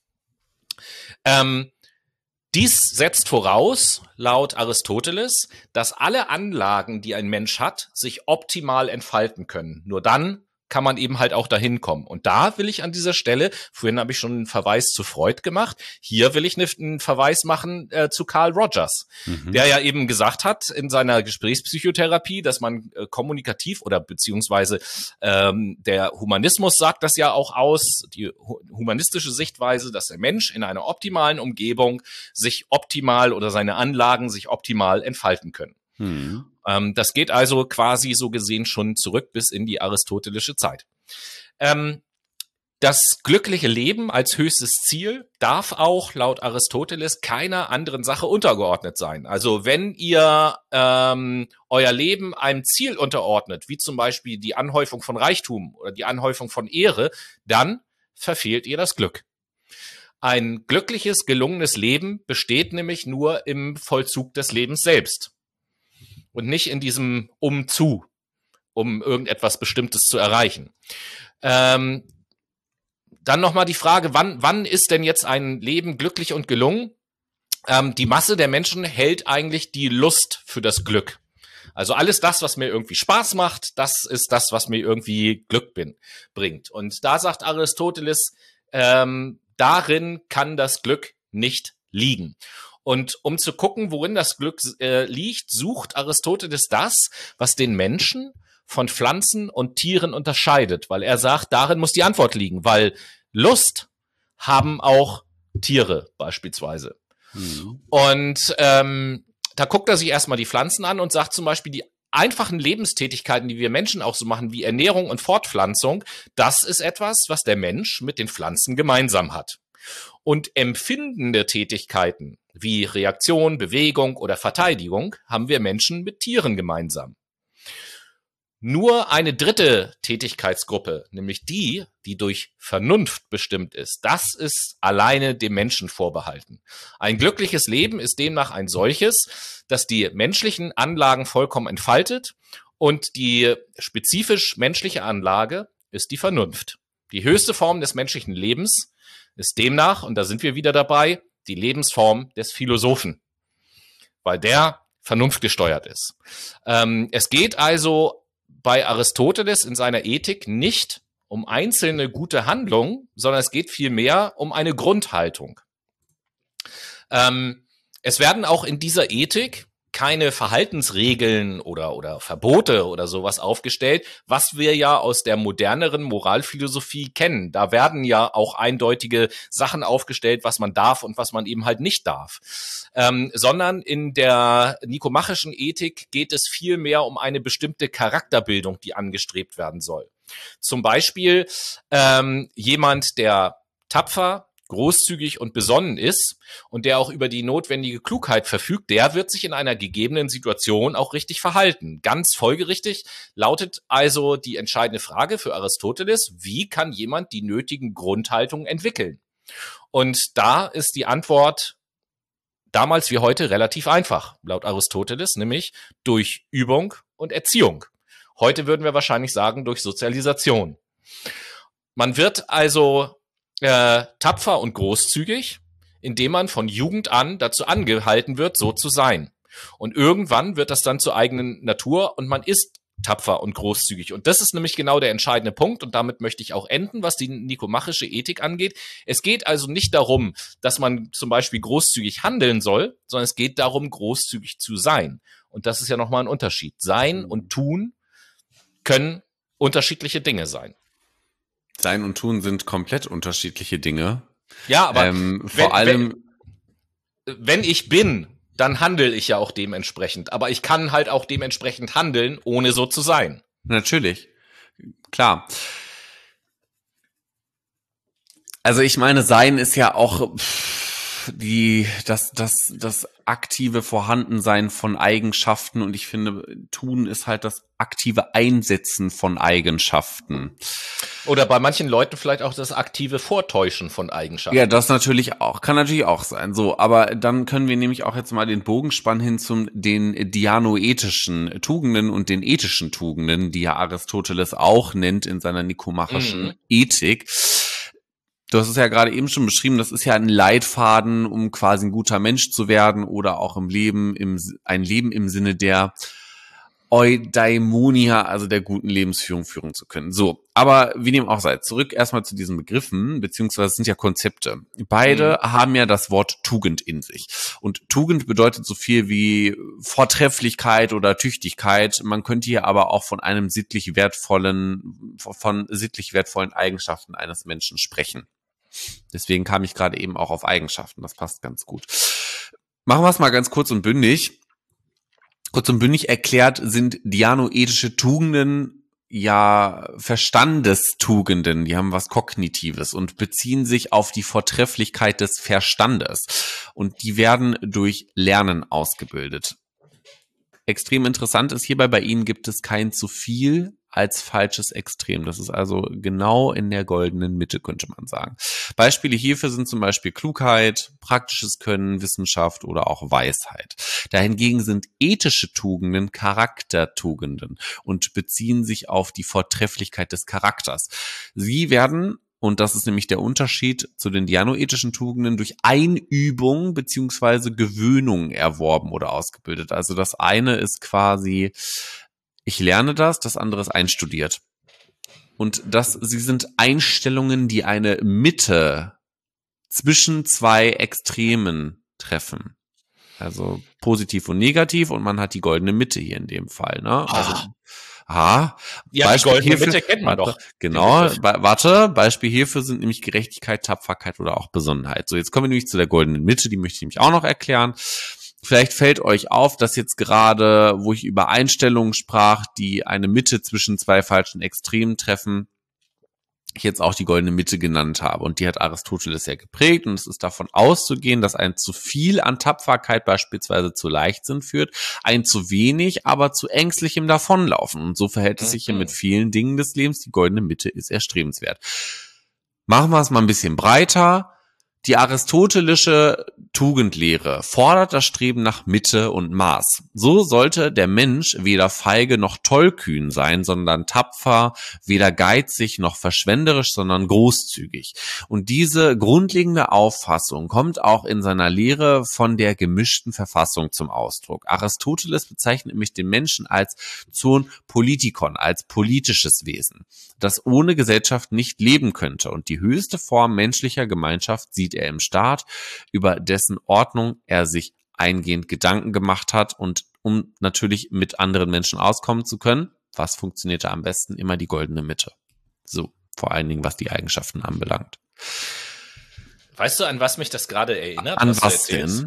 Ähm, dies setzt voraus, laut Aristoteles, dass alle Anlagen, die ein Mensch hat, sich optimal entfalten können. Nur dann kann man eben halt auch dahin kommen. Und da will ich an dieser Stelle, vorhin habe ich schon einen Verweis zu Freud gemacht, hier will ich einen Verweis machen äh, zu Carl Rogers, mhm. der ja eben gesagt hat in seiner Gesprächspsychotherapie, dass man äh, kommunikativ oder beziehungsweise ähm, der Humanismus sagt das ja auch aus, die humanistische Sichtweise, dass der Mensch in einer optimalen Umgebung sich optimal oder seine Anlagen sich optimal entfalten können. Mhm. Ähm, das geht also quasi so gesehen schon zurück bis in die aristotelische Zeit. Ähm, das glückliche Leben als höchstes Ziel darf auch laut Aristoteles keiner anderen Sache untergeordnet sein. Also wenn ihr ähm, euer Leben einem Ziel unterordnet, wie zum Beispiel die Anhäufung von Reichtum oder die Anhäufung von Ehre, dann verfehlt ihr das Glück. Ein glückliches, gelungenes Leben besteht nämlich nur im Vollzug des Lebens selbst. Und nicht in diesem Umzu, um irgendetwas Bestimmtes zu erreichen. Ähm, dann nochmal die Frage, wann, wann ist denn jetzt ein Leben glücklich und gelungen? Ähm, die Masse der Menschen hält eigentlich die Lust für das Glück. Also alles das, was mir irgendwie Spaß macht, das ist das, was mir irgendwie Glück bin, bringt. Und da sagt Aristoteles, ähm, darin kann das Glück nicht liegen. Und um zu gucken, worin das Glück äh, liegt, sucht Aristoteles das, was den Menschen von Pflanzen und Tieren unterscheidet, weil er sagt, darin muss die Antwort liegen, weil Lust haben auch Tiere beispielsweise. Mhm. Und ähm, da guckt er sich erstmal die Pflanzen an und sagt zum Beispiel, die einfachen Lebenstätigkeiten, die wir Menschen auch so machen, wie Ernährung und Fortpflanzung, das ist etwas, was der Mensch mit den Pflanzen gemeinsam hat. Und empfindende Tätigkeiten wie Reaktion, Bewegung oder Verteidigung haben wir Menschen mit Tieren gemeinsam. Nur eine dritte Tätigkeitsgruppe, nämlich die, die durch Vernunft bestimmt ist, das ist alleine dem Menschen vorbehalten. Ein glückliches Leben ist demnach ein solches, das die menschlichen Anlagen vollkommen entfaltet, und die spezifisch menschliche Anlage ist die Vernunft. Die höchste Form des menschlichen Lebens ist demnach, und da sind wir wieder dabei, die Lebensform des Philosophen, weil der vernunftgesteuert ist. Ähm, es geht also bei Aristoteles in seiner Ethik nicht um einzelne gute Handlungen, sondern es geht vielmehr um eine Grundhaltung. Ähm, es werden auch in dieser Ethik keine Verhaltensregeln oder, oder Verbote oder sowas aufgestellt, was wir ja aus der moderneren Moralphilosophie kennen. Da werden ja auch eindeutige Sachen aufgestellt, was man darf und was man eben halt nicht darf. Ähm, sondern in der nikomachischen Ethik geht es viel mehr um eine bestimmte Charakterbildung, die angestrebt werden soll. Zum Beispiel ähm, jemand, der tapfer, großzügig und besonnen ist und der auch über die notwendige Klugheit verfügt, der wird sich in einer gegebenen Situation auch richtig verhalten. Ganz folgerichtig lautet also die entscheidende Frage für Aristoteles: Wie kann jemand die nötigen Grundhaltungen entwickeln? Und da ist die Antwort damals wie heute relativ einfach, laut Aristoteles, nämlich durch Übung und Erziehung. Heute würden wir wahrscheinlich sagen, durch Sozialisation. Man wird also äh, tapfer und großzügig, indem man von Jugend an dazu angehalten wird, so zu sein. Und irgendwann wird das dann zur eigenen Natur und man ist tapfer und großzügig. Und das ist nämlich genau der entscheidende Punkt, und damit möchte ich auch enden, was die nikomachische Ethik angeht. Es geht also nicht darum, dass man zum Beispiel großzügig handeln soll, sondern es geht darum, großzügig zu sein. Und das ist ja nochmal ein Unterschied. Sein und tun können unterschiedliche Dinge sein. Sein und tun sind komplett unterschiedliche Dinge. Ja, aber ähm, wenn, vor allem, wenn, wenn ich bin, dann handle ich ja auch dementsprechend. Aber ich kann halt auch dementsprechend handeln, ohne so zu sein. Natürlich, klar. Also ich meine, Sein ist ja auch pff, die das das das aktive Vorhandensein von Eigenschaften, und ich finde, Tun ist halt das aktive Einsetzen von Eigenschaften. Oder bei manchen Leuten vielleicht auch das aktive Vortäuschen von Eigenschaften. Ja, das natürlich auch. Kann natürlich auch sein. So, aber dann können wir nämlich auch jetzt mal den Bogen spannen hin zum den dianoetischen Tugenden und den ethischen Tugenden, die ja Aristoteles auch nennt in seiner nikomachischen Mhm. Ethik. Du hast es ja gerade eben schon beschrieben, das ist ja ein Leitfaden, um quasi ein guter Mensch zu werden oder auch im Leben, im, ein Leben im Sinne der Eudaimonia, also der guten Lebensführung, führen zu können. So, aber wie dem auch sei, zurück erstmal zu diesen Begriffen, beziehungsweise es sind ja Konzepte. Beide mhm. haben ja das Wort Tugend in sich. Und Tugend bedeutet so viel wie Vortrefflichkeit oder Tüchtigkeit. Man könnte hier aber auch von einem sittlich wertvollen, von sittlich wertvollen Eigenschaften eines Menschen sprechen. Deswegen kam ich gerade eben auch auf Eigenschaften. Das passt ganz gut. Machen wir es mal ganz kurz und bündig. Kurz und bündig erklärt sind dianoethische Tugenden ja Verstandestugenden. Die haben was Kognitives und beziehen sich auf die Vortrefflichkeit des Verstandes. Und die werden durch Lernen ausgebildet. Extrem interessant ist hierbei, bei ihnen gibt es kein zu viel als falsches Extrem. Das ist also genau in der goldenen Mitte, könnte man sagen. Beispiele hierfür sind zum Beispiel Klugheit, praktisches Können, Wissenschaft oder auch Weisheit. Dahingegen sind ethische Tugenden Charaktertugenden und beziehen sich auf die Vortrefflichkeit des Charakters. Sie werden, und das ist nämlich der Unterschied zu den dianoethischen Tugenden, durch Einübung beziehungsweise Gewöhnung erworben oder ausgebildet. Also das eine ist quasi, ich lerne das, das andere ist einstudiert. Und das, sie sind Einstellungen, die eine Mitte zwischen zwei Extremen treffen. Also positiv und negativ, und man hat die goldene Mitte hier in dem Fall. Ne? Also, aha. Ja, Beispiel die goldene hierfür, Mitte kennt man warte, doch. Genau, be- warte, Beispiel hierfür sind nämlich Gerechtigkeit, Tapferkeit oder auch Besonnenheit. So, jetzt kommen wir nämlich zu der goldenen Mitte, die möchte ich nämlich auch noch erklären. Vielleicht fällt euch auf, dass jetzt gerade, wo ich über Einstellungen sprach, die eine Mitte zwischen zwei falschen Extremen treffen, ich jetzt auch die goldene Mitte genannt habe. Und die hat Aristoteles ja geprägt. Und es ist davon auszugehen, dass ein zu viel an Tapferkeit beispielsweise zu Leichtsinn führt, ein zu wenig, aber zu ängstlichem Davonlaufen. Und so verhält es sich ja mit vielen Dingen des Lebens. Die goldene Mitte ist erstrebenswert. Machen wir es mal ein bisschen breiter. Die aristotelische Tugendlehre fordert das Streben nach Mitte und Maß. So sollte der Mensch weder feige noch tollkühn sein, sondern tapfer, weder geizig noch verschwenderisch, sondern großzügig. Und diese grundlegende Auffassung kommt auch in seiner Lehre von der gemischten Verfassung zum Ausdruck. Aristoteles bezeichnet nämlich den Menschen als zoon politikon, als politisches Wesen, das ohne Gesellschaft nicht leben könnte. Und die höchste Form menschlicher Gemeinschaft sieht er im Staat, über dessen Ordnung er sich eingehend Gedanken gemacht hat. Und um natürlich mit anderen Menschen auskommen zu können, was funktionierte am besten? Immer die goldene Mitte. So, vor allen Dingen, was die Eigenschaften anbelangt. Weißt du, an was mich das gerade erinnert? An was, was denn?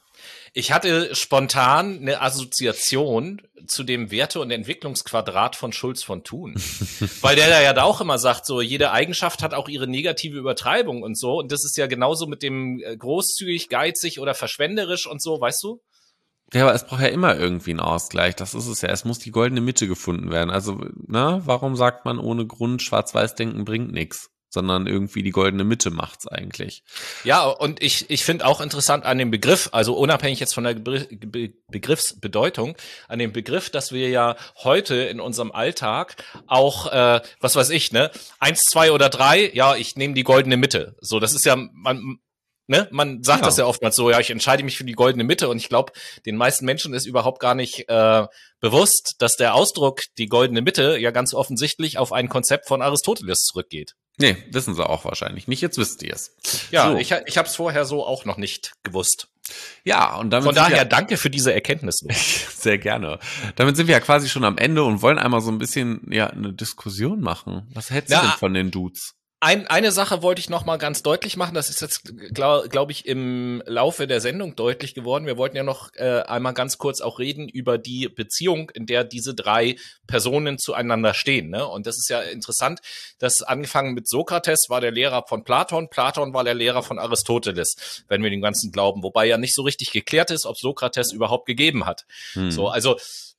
Ich hatte spontan eine Assoziation zu dem Werte- und Entwicklungsquadrat von Schulz von Thun. Weil der ja da auch immer sagt, so jede Eigenschaft hat auch ihre negative Übertreibung und so. Und das ist ja genauso mit dem großzügig, geizig oder verschwenderisch und so, weißt du? Ja, aber es braucht ja immer irgendwie einen Ausgleich. Das ist es ja. Es muss die goldene Mitte gefunden werden. Also, na, warum sagt man ohne Grund, Schwarz-Weiß-Denken bringt nichts? Sondern irgendwie die goldene Mitte macht's eigentlich. Ja, und ich ich finde auch interessant an dem Begriff, also unabhängig jetzt von der Be- Be- Begriffsbedeutung, an dem Begriff, dass wir ja heute in unserem Alltag auch, äh, was weiß ich, ne, eins, zwei oder drei, ja, ich nehme die goldene Mitte. So, das ist ja, man, ne, man sagt ja. das ja oftmals so, ja, ich entscheide mich für die goldene Mitte und ich glaube, den meisten Menschen ist überhaupt gar nicht äh, bewusst, dass der Ausdruck die goldene Mitte ja ganz offensichtlich auf ein Konzept von Aristoteles zurückgeht. Nee, wissen sie auch wahrscheinlich nicht. Jetzt wisst ihr es. Ja, so. ich, ich habe es vorher so auch noch nicht gewusst. Ja, und damit Von daher wir, danke für diese Erkenntnis. Sehr gerne. Damit sind wir ja quasi schon am Ende und wollen einmal so ein bisschen ja eine Diskussion machen. Was hältst du ja, denn von den Dudes? Ein, eine Sache wollte ich noch mal ganz deutlich machen. Das ist jetzt, glaube glaub ich, im Laufe der Sendung deutlich geworden. Wir wollten ja noch äh, einmal ganz kurz auch reden über die Beziehung, in der diese drei Personen zueinander stehen. Ne? Und das ist ja interessant, dass angefangen mit Sokrates war der Lehrer von Platon, Platon war der Lehrer von Aristoteles, wenn wir dem Ganzen glauben. Wobei ja nicht so richtig geklärt ist, ob Sokrates überhaupt gegeben hat. Hm. So, also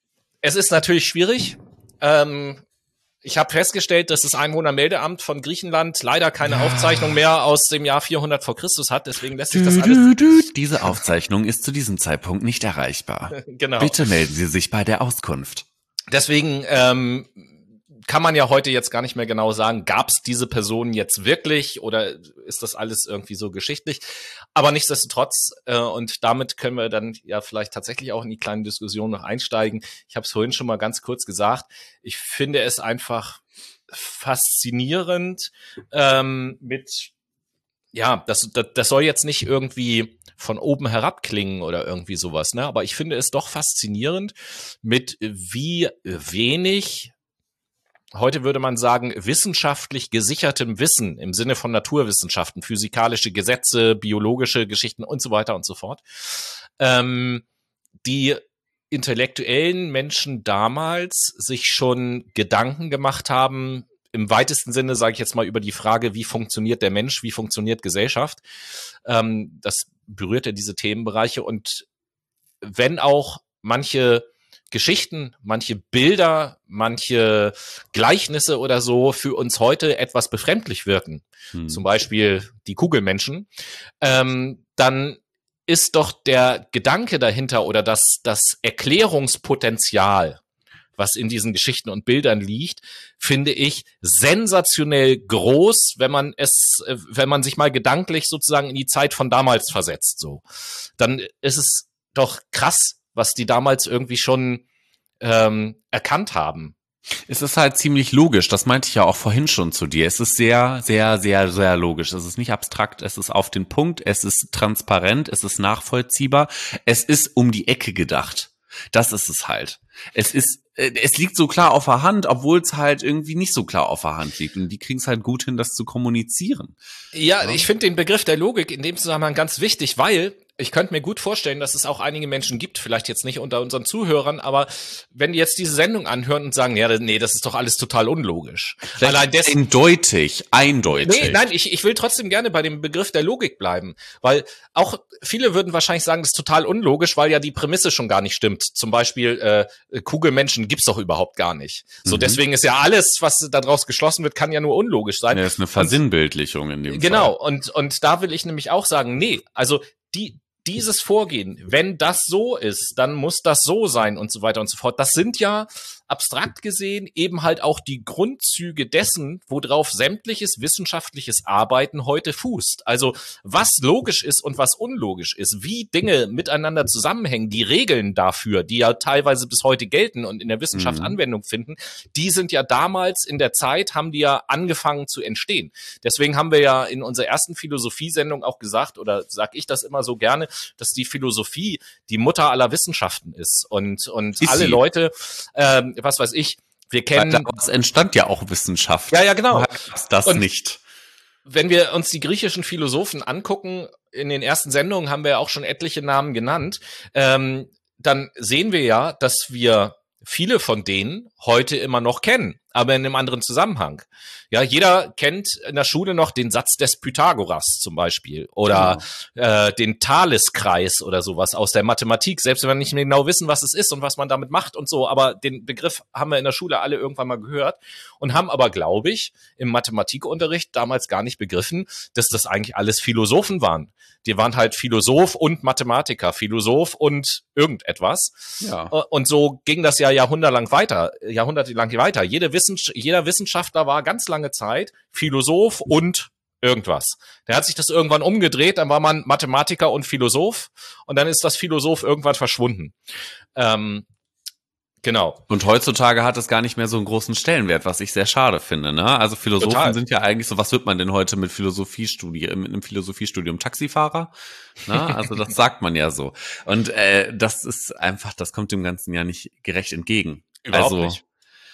es ist natürlich schwierig. Ähm, Ich habe festgestellt, dass das Einwohnermeldeamt von Griechenland leider keine ja. Aufzeichnung mehr aus dem Jahr vierhundert vor Christus hat. Deswegen lässt sich das alles... Du, du, du. Diese Aufzeichnung ist zu diesem Zeitpunkt nicht erreichbar. Genau. Bitte melden Sie sich bei der Auskunft. Deswegen ähm, kann man ja heute jetzt gar nicht mehr genau sagen, gab es diese Personen jetzt wirklich oder ist das alles irgendwie so geschichtlich? Aber nichtsdestotrotz, äh, und damit können wir dann ja vielleicht tatsächlich auch in die kleine Diskussion noch einsteigen. Ich habe es vorhin schon mal ganz kurz gesagt. Ich finde es einfach faszinierend ähm, mit, ja, das, das, das soll jetzt nicht irgendwie von oben herab klingen oder irgendwie sowas, ne? Aber ich finde es doch faszinierend, mit wie wenig, heute würde man sagen, wissenschaftlich gesichertem Wissen im Sinne von Naturwissenschaften, physikalische Gesetze, biologische Geschichten und so weiter und so fort, ähm, die intellektuellen Menschen damals sich schon Gedanken gemacht haben, im weitesten Sinne, sage ich jetzt mal, über die Frage, wie funktioniert der Mensch, wie funktioniert Gesellschaft. Ähm, das berührt ja diese Themenbereiche und wenn auch manche Geschichten, manche Bilder, manche Gleichnisse oder so für uns heute etwas befremdlich wirken, hm. zum Beispiel die Kugelmenschen, ähm, dann ist doch der Gedanke dahinter oder das, das Erklärungspotenzial, was in diesen Geschichten und Bildern liegt, finde ich sensationell groß, wenn man es, wenn man sich mal gedanklich sozusagen in die Zeit von damals versetzt, so. Dann ist es doch krass, was die damals irgendwie schon ähm, erkannt haben. Es ist halt ziemlich logisch, das meinte ich ja auch vorhin schon zu dir. Es ist sehr, sehr, sehr, sehr logisch. Es ist nicht abstrakt, es ist auf den Punkt, es ist transparent, es ist nachvollziehbar, es ist um die Ecke gedacht. Das ist es halt. Es ist, es liegt so klar auf der Hand, obwohl es halt irgendwie nicht so klar auf der Hand liegt. Und die kriegen es halt gut hin, das zu kommunizieren. Ja, ja. Ich finde den Begriff der Logik in dem Zusammenhang ganz wichtig, weil ich könnte mir gut vorstellen, dass es auch einige Menschen gibt, vielleicht jetzt nicht unter unseren Zuhörern, aber wenn die jetzt diese Sendung anhören und sagen, ja, nee, das ist doch alles total unlogisch. Allein das eindeutig, eindeutig. Nee, nein, ich, ich will trotzdem gerne bei dem Begriff der Logik bleiben, weil auch viele würden wahrscheinlich sagen, das ist total unlogisch, weil ja die Prämisse schon gar nicht stimmt. Zum Beispiel, äh, Kugelmenschen gibt's doch überhaupt gar nicht. So, mhm. Deswegen ist ja alles, was daraus geschlossen wird, kann ja nur unlogisch sein. Ja, das ist eine Versinnbildlichung in dem Genau, Fall. und, und da will ich nämlich auch sagen, nee, also die, dieses Vorgehen, wenn das so ist, dann muss das so sein und so weiter und so fort. Das sind ja abstrakt gesehen eben halt auch die Grundzüge dessen, worauf sämtliches wissenschaftliches Arbeiten heute fußt. Also was logisch ist und was unlogisch ist, wie Dinge miteinander zusammenhängen, die Regeln dafür, die ja teilweise bis heute gelten und in der Wissenschaft mhm. Anwendung finden, die sind ja damals in der Zeit, haben die ja angefangen zu entstehen. Deswegen haben wir ja in unserer ersten Philosophiesendung auch gesagt, oder sag ich das immer so gerne, dass die Philosophie die Mutter aller Wissenschaften ist und, und ist alle sie? Leute, ähm, was weiß ich, wir kennen... Daraus entstand ja auch Wissenschaft. Ja, ja, genau. Das und nicht. Wenn wir uns die griechischen Philosophen angucken, in den ersten Sendungen haben wir ja auch schon etliche Namen genannt, ähm, dann sehen wir ja, dass wir viele von denen heute immer noch kennen, aber in einem anderen Zusammenhang. Ja, jeder kennt in der Schule noch den Satz des Pythagoras zum Beispiel oder genau. äh, den Thales-Kreis oder sowas aus der Mathematik, selbst wenn wir nicht mehr genau wissen, was es ist und was man damit macht und so, aber den Begriff haben wir in der Schule alle irgendwann mal gehört und haben aber, glaube ich, im Mathematikunterricht damals gar nicht begriffen, dass das eigentlich alles Philosophen waren. Die waren halt Philosoph und Mathematiker, Philosoph und irgendetwas. Ja. Und so ging das ja jahrhundertelang weiter, jahrhundertelang weiter. Jede Wissens- jeder Wissenschaftler war ganz lange Zeit Philosoph und irgendwas. Der hat sich das irgendwann umgedreht, dann war man Mathematiker und Philosoph und dann ist das Philosoph irgendwann verschwunden. Ähm, Genau. Und heutzutage hat es gar nicht mehr so einen großen Stellenwert, was ich sehr schade finde, ne? Also Philosophen Total. Sind ja eigentlich so, was wird man denn heute mit Philosophiestudie, mit einem Philosophiestudium? Taxifahrer? Ne? Also das sagt man ja so. Und äh, das ist einfach, das kommt dem Ganzen ja nicht gerecht entgegen. Überhaupt also, nicht.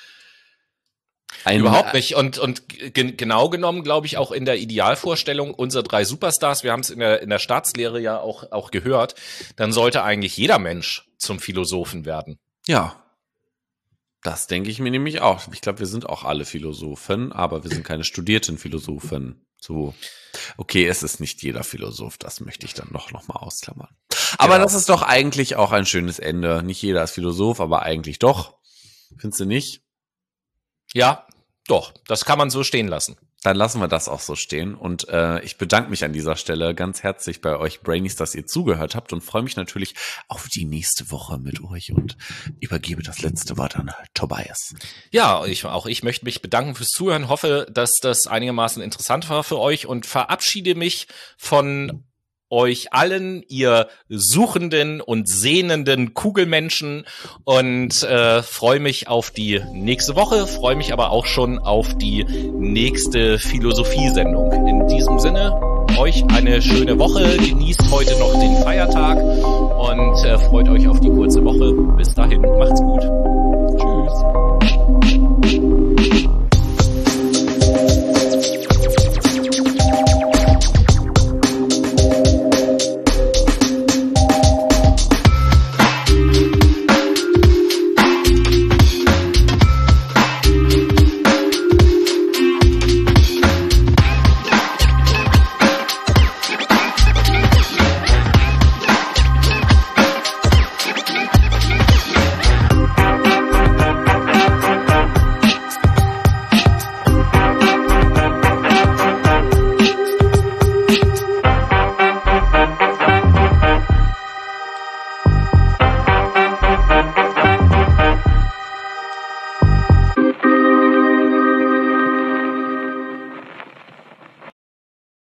Ein, Überhaupt nicht. Und, und ge- genau genommen, glaube ich, auch in der Idealvorstellung unserer drei Superstars, wir haben es in der, in der Staatslehre ja auch, auch gehört, dann sollte eigentlich jeder Mensch zum Philosophen werden. Ja. Das denke ich mir nämlich auch. Ich glaube, wir sind auch alle Philosophen, aber wir sind keine studierten Philosophen. So, okay, es ist nicht jeder Philosoph, das möchte ich dann noch, noch mal ausklammern. Aber genau. Das ist doch eigentlich auch ein schönes Ende. Nicht jeder ist Philosoph, aber eigentlich doch. Findest du nicht? Ja, doch. Das kann man so stehen lassen. Dann lassen wir das auch so stehen und äh, ich bedanke mich an dieser Stelle ganz herzlich bei euch Brainies, dass ihr zugehört habt und freue mich natürlich auf die nächste Woche mit euch und übergebe das letzte Wort an Tobias. Ja, ich, auch ich möchte mich bedanken fürs Zuhören, hoffe, dass das einigermaßen interessant war für euch und verabschiede mich von euch allen, ihr suchenden und sehnenden Kugelmenschen und äh, freue mich auf die nächste Woche, freue mich aber auch schon auf die nächste Philosophiesendung. In diesem Sinne, euch eine schöne Woche, genießt heute noch den Feiertag und äh, freut euch auf die kurze Woche. Bis dahin, macht's gut. Tschüss.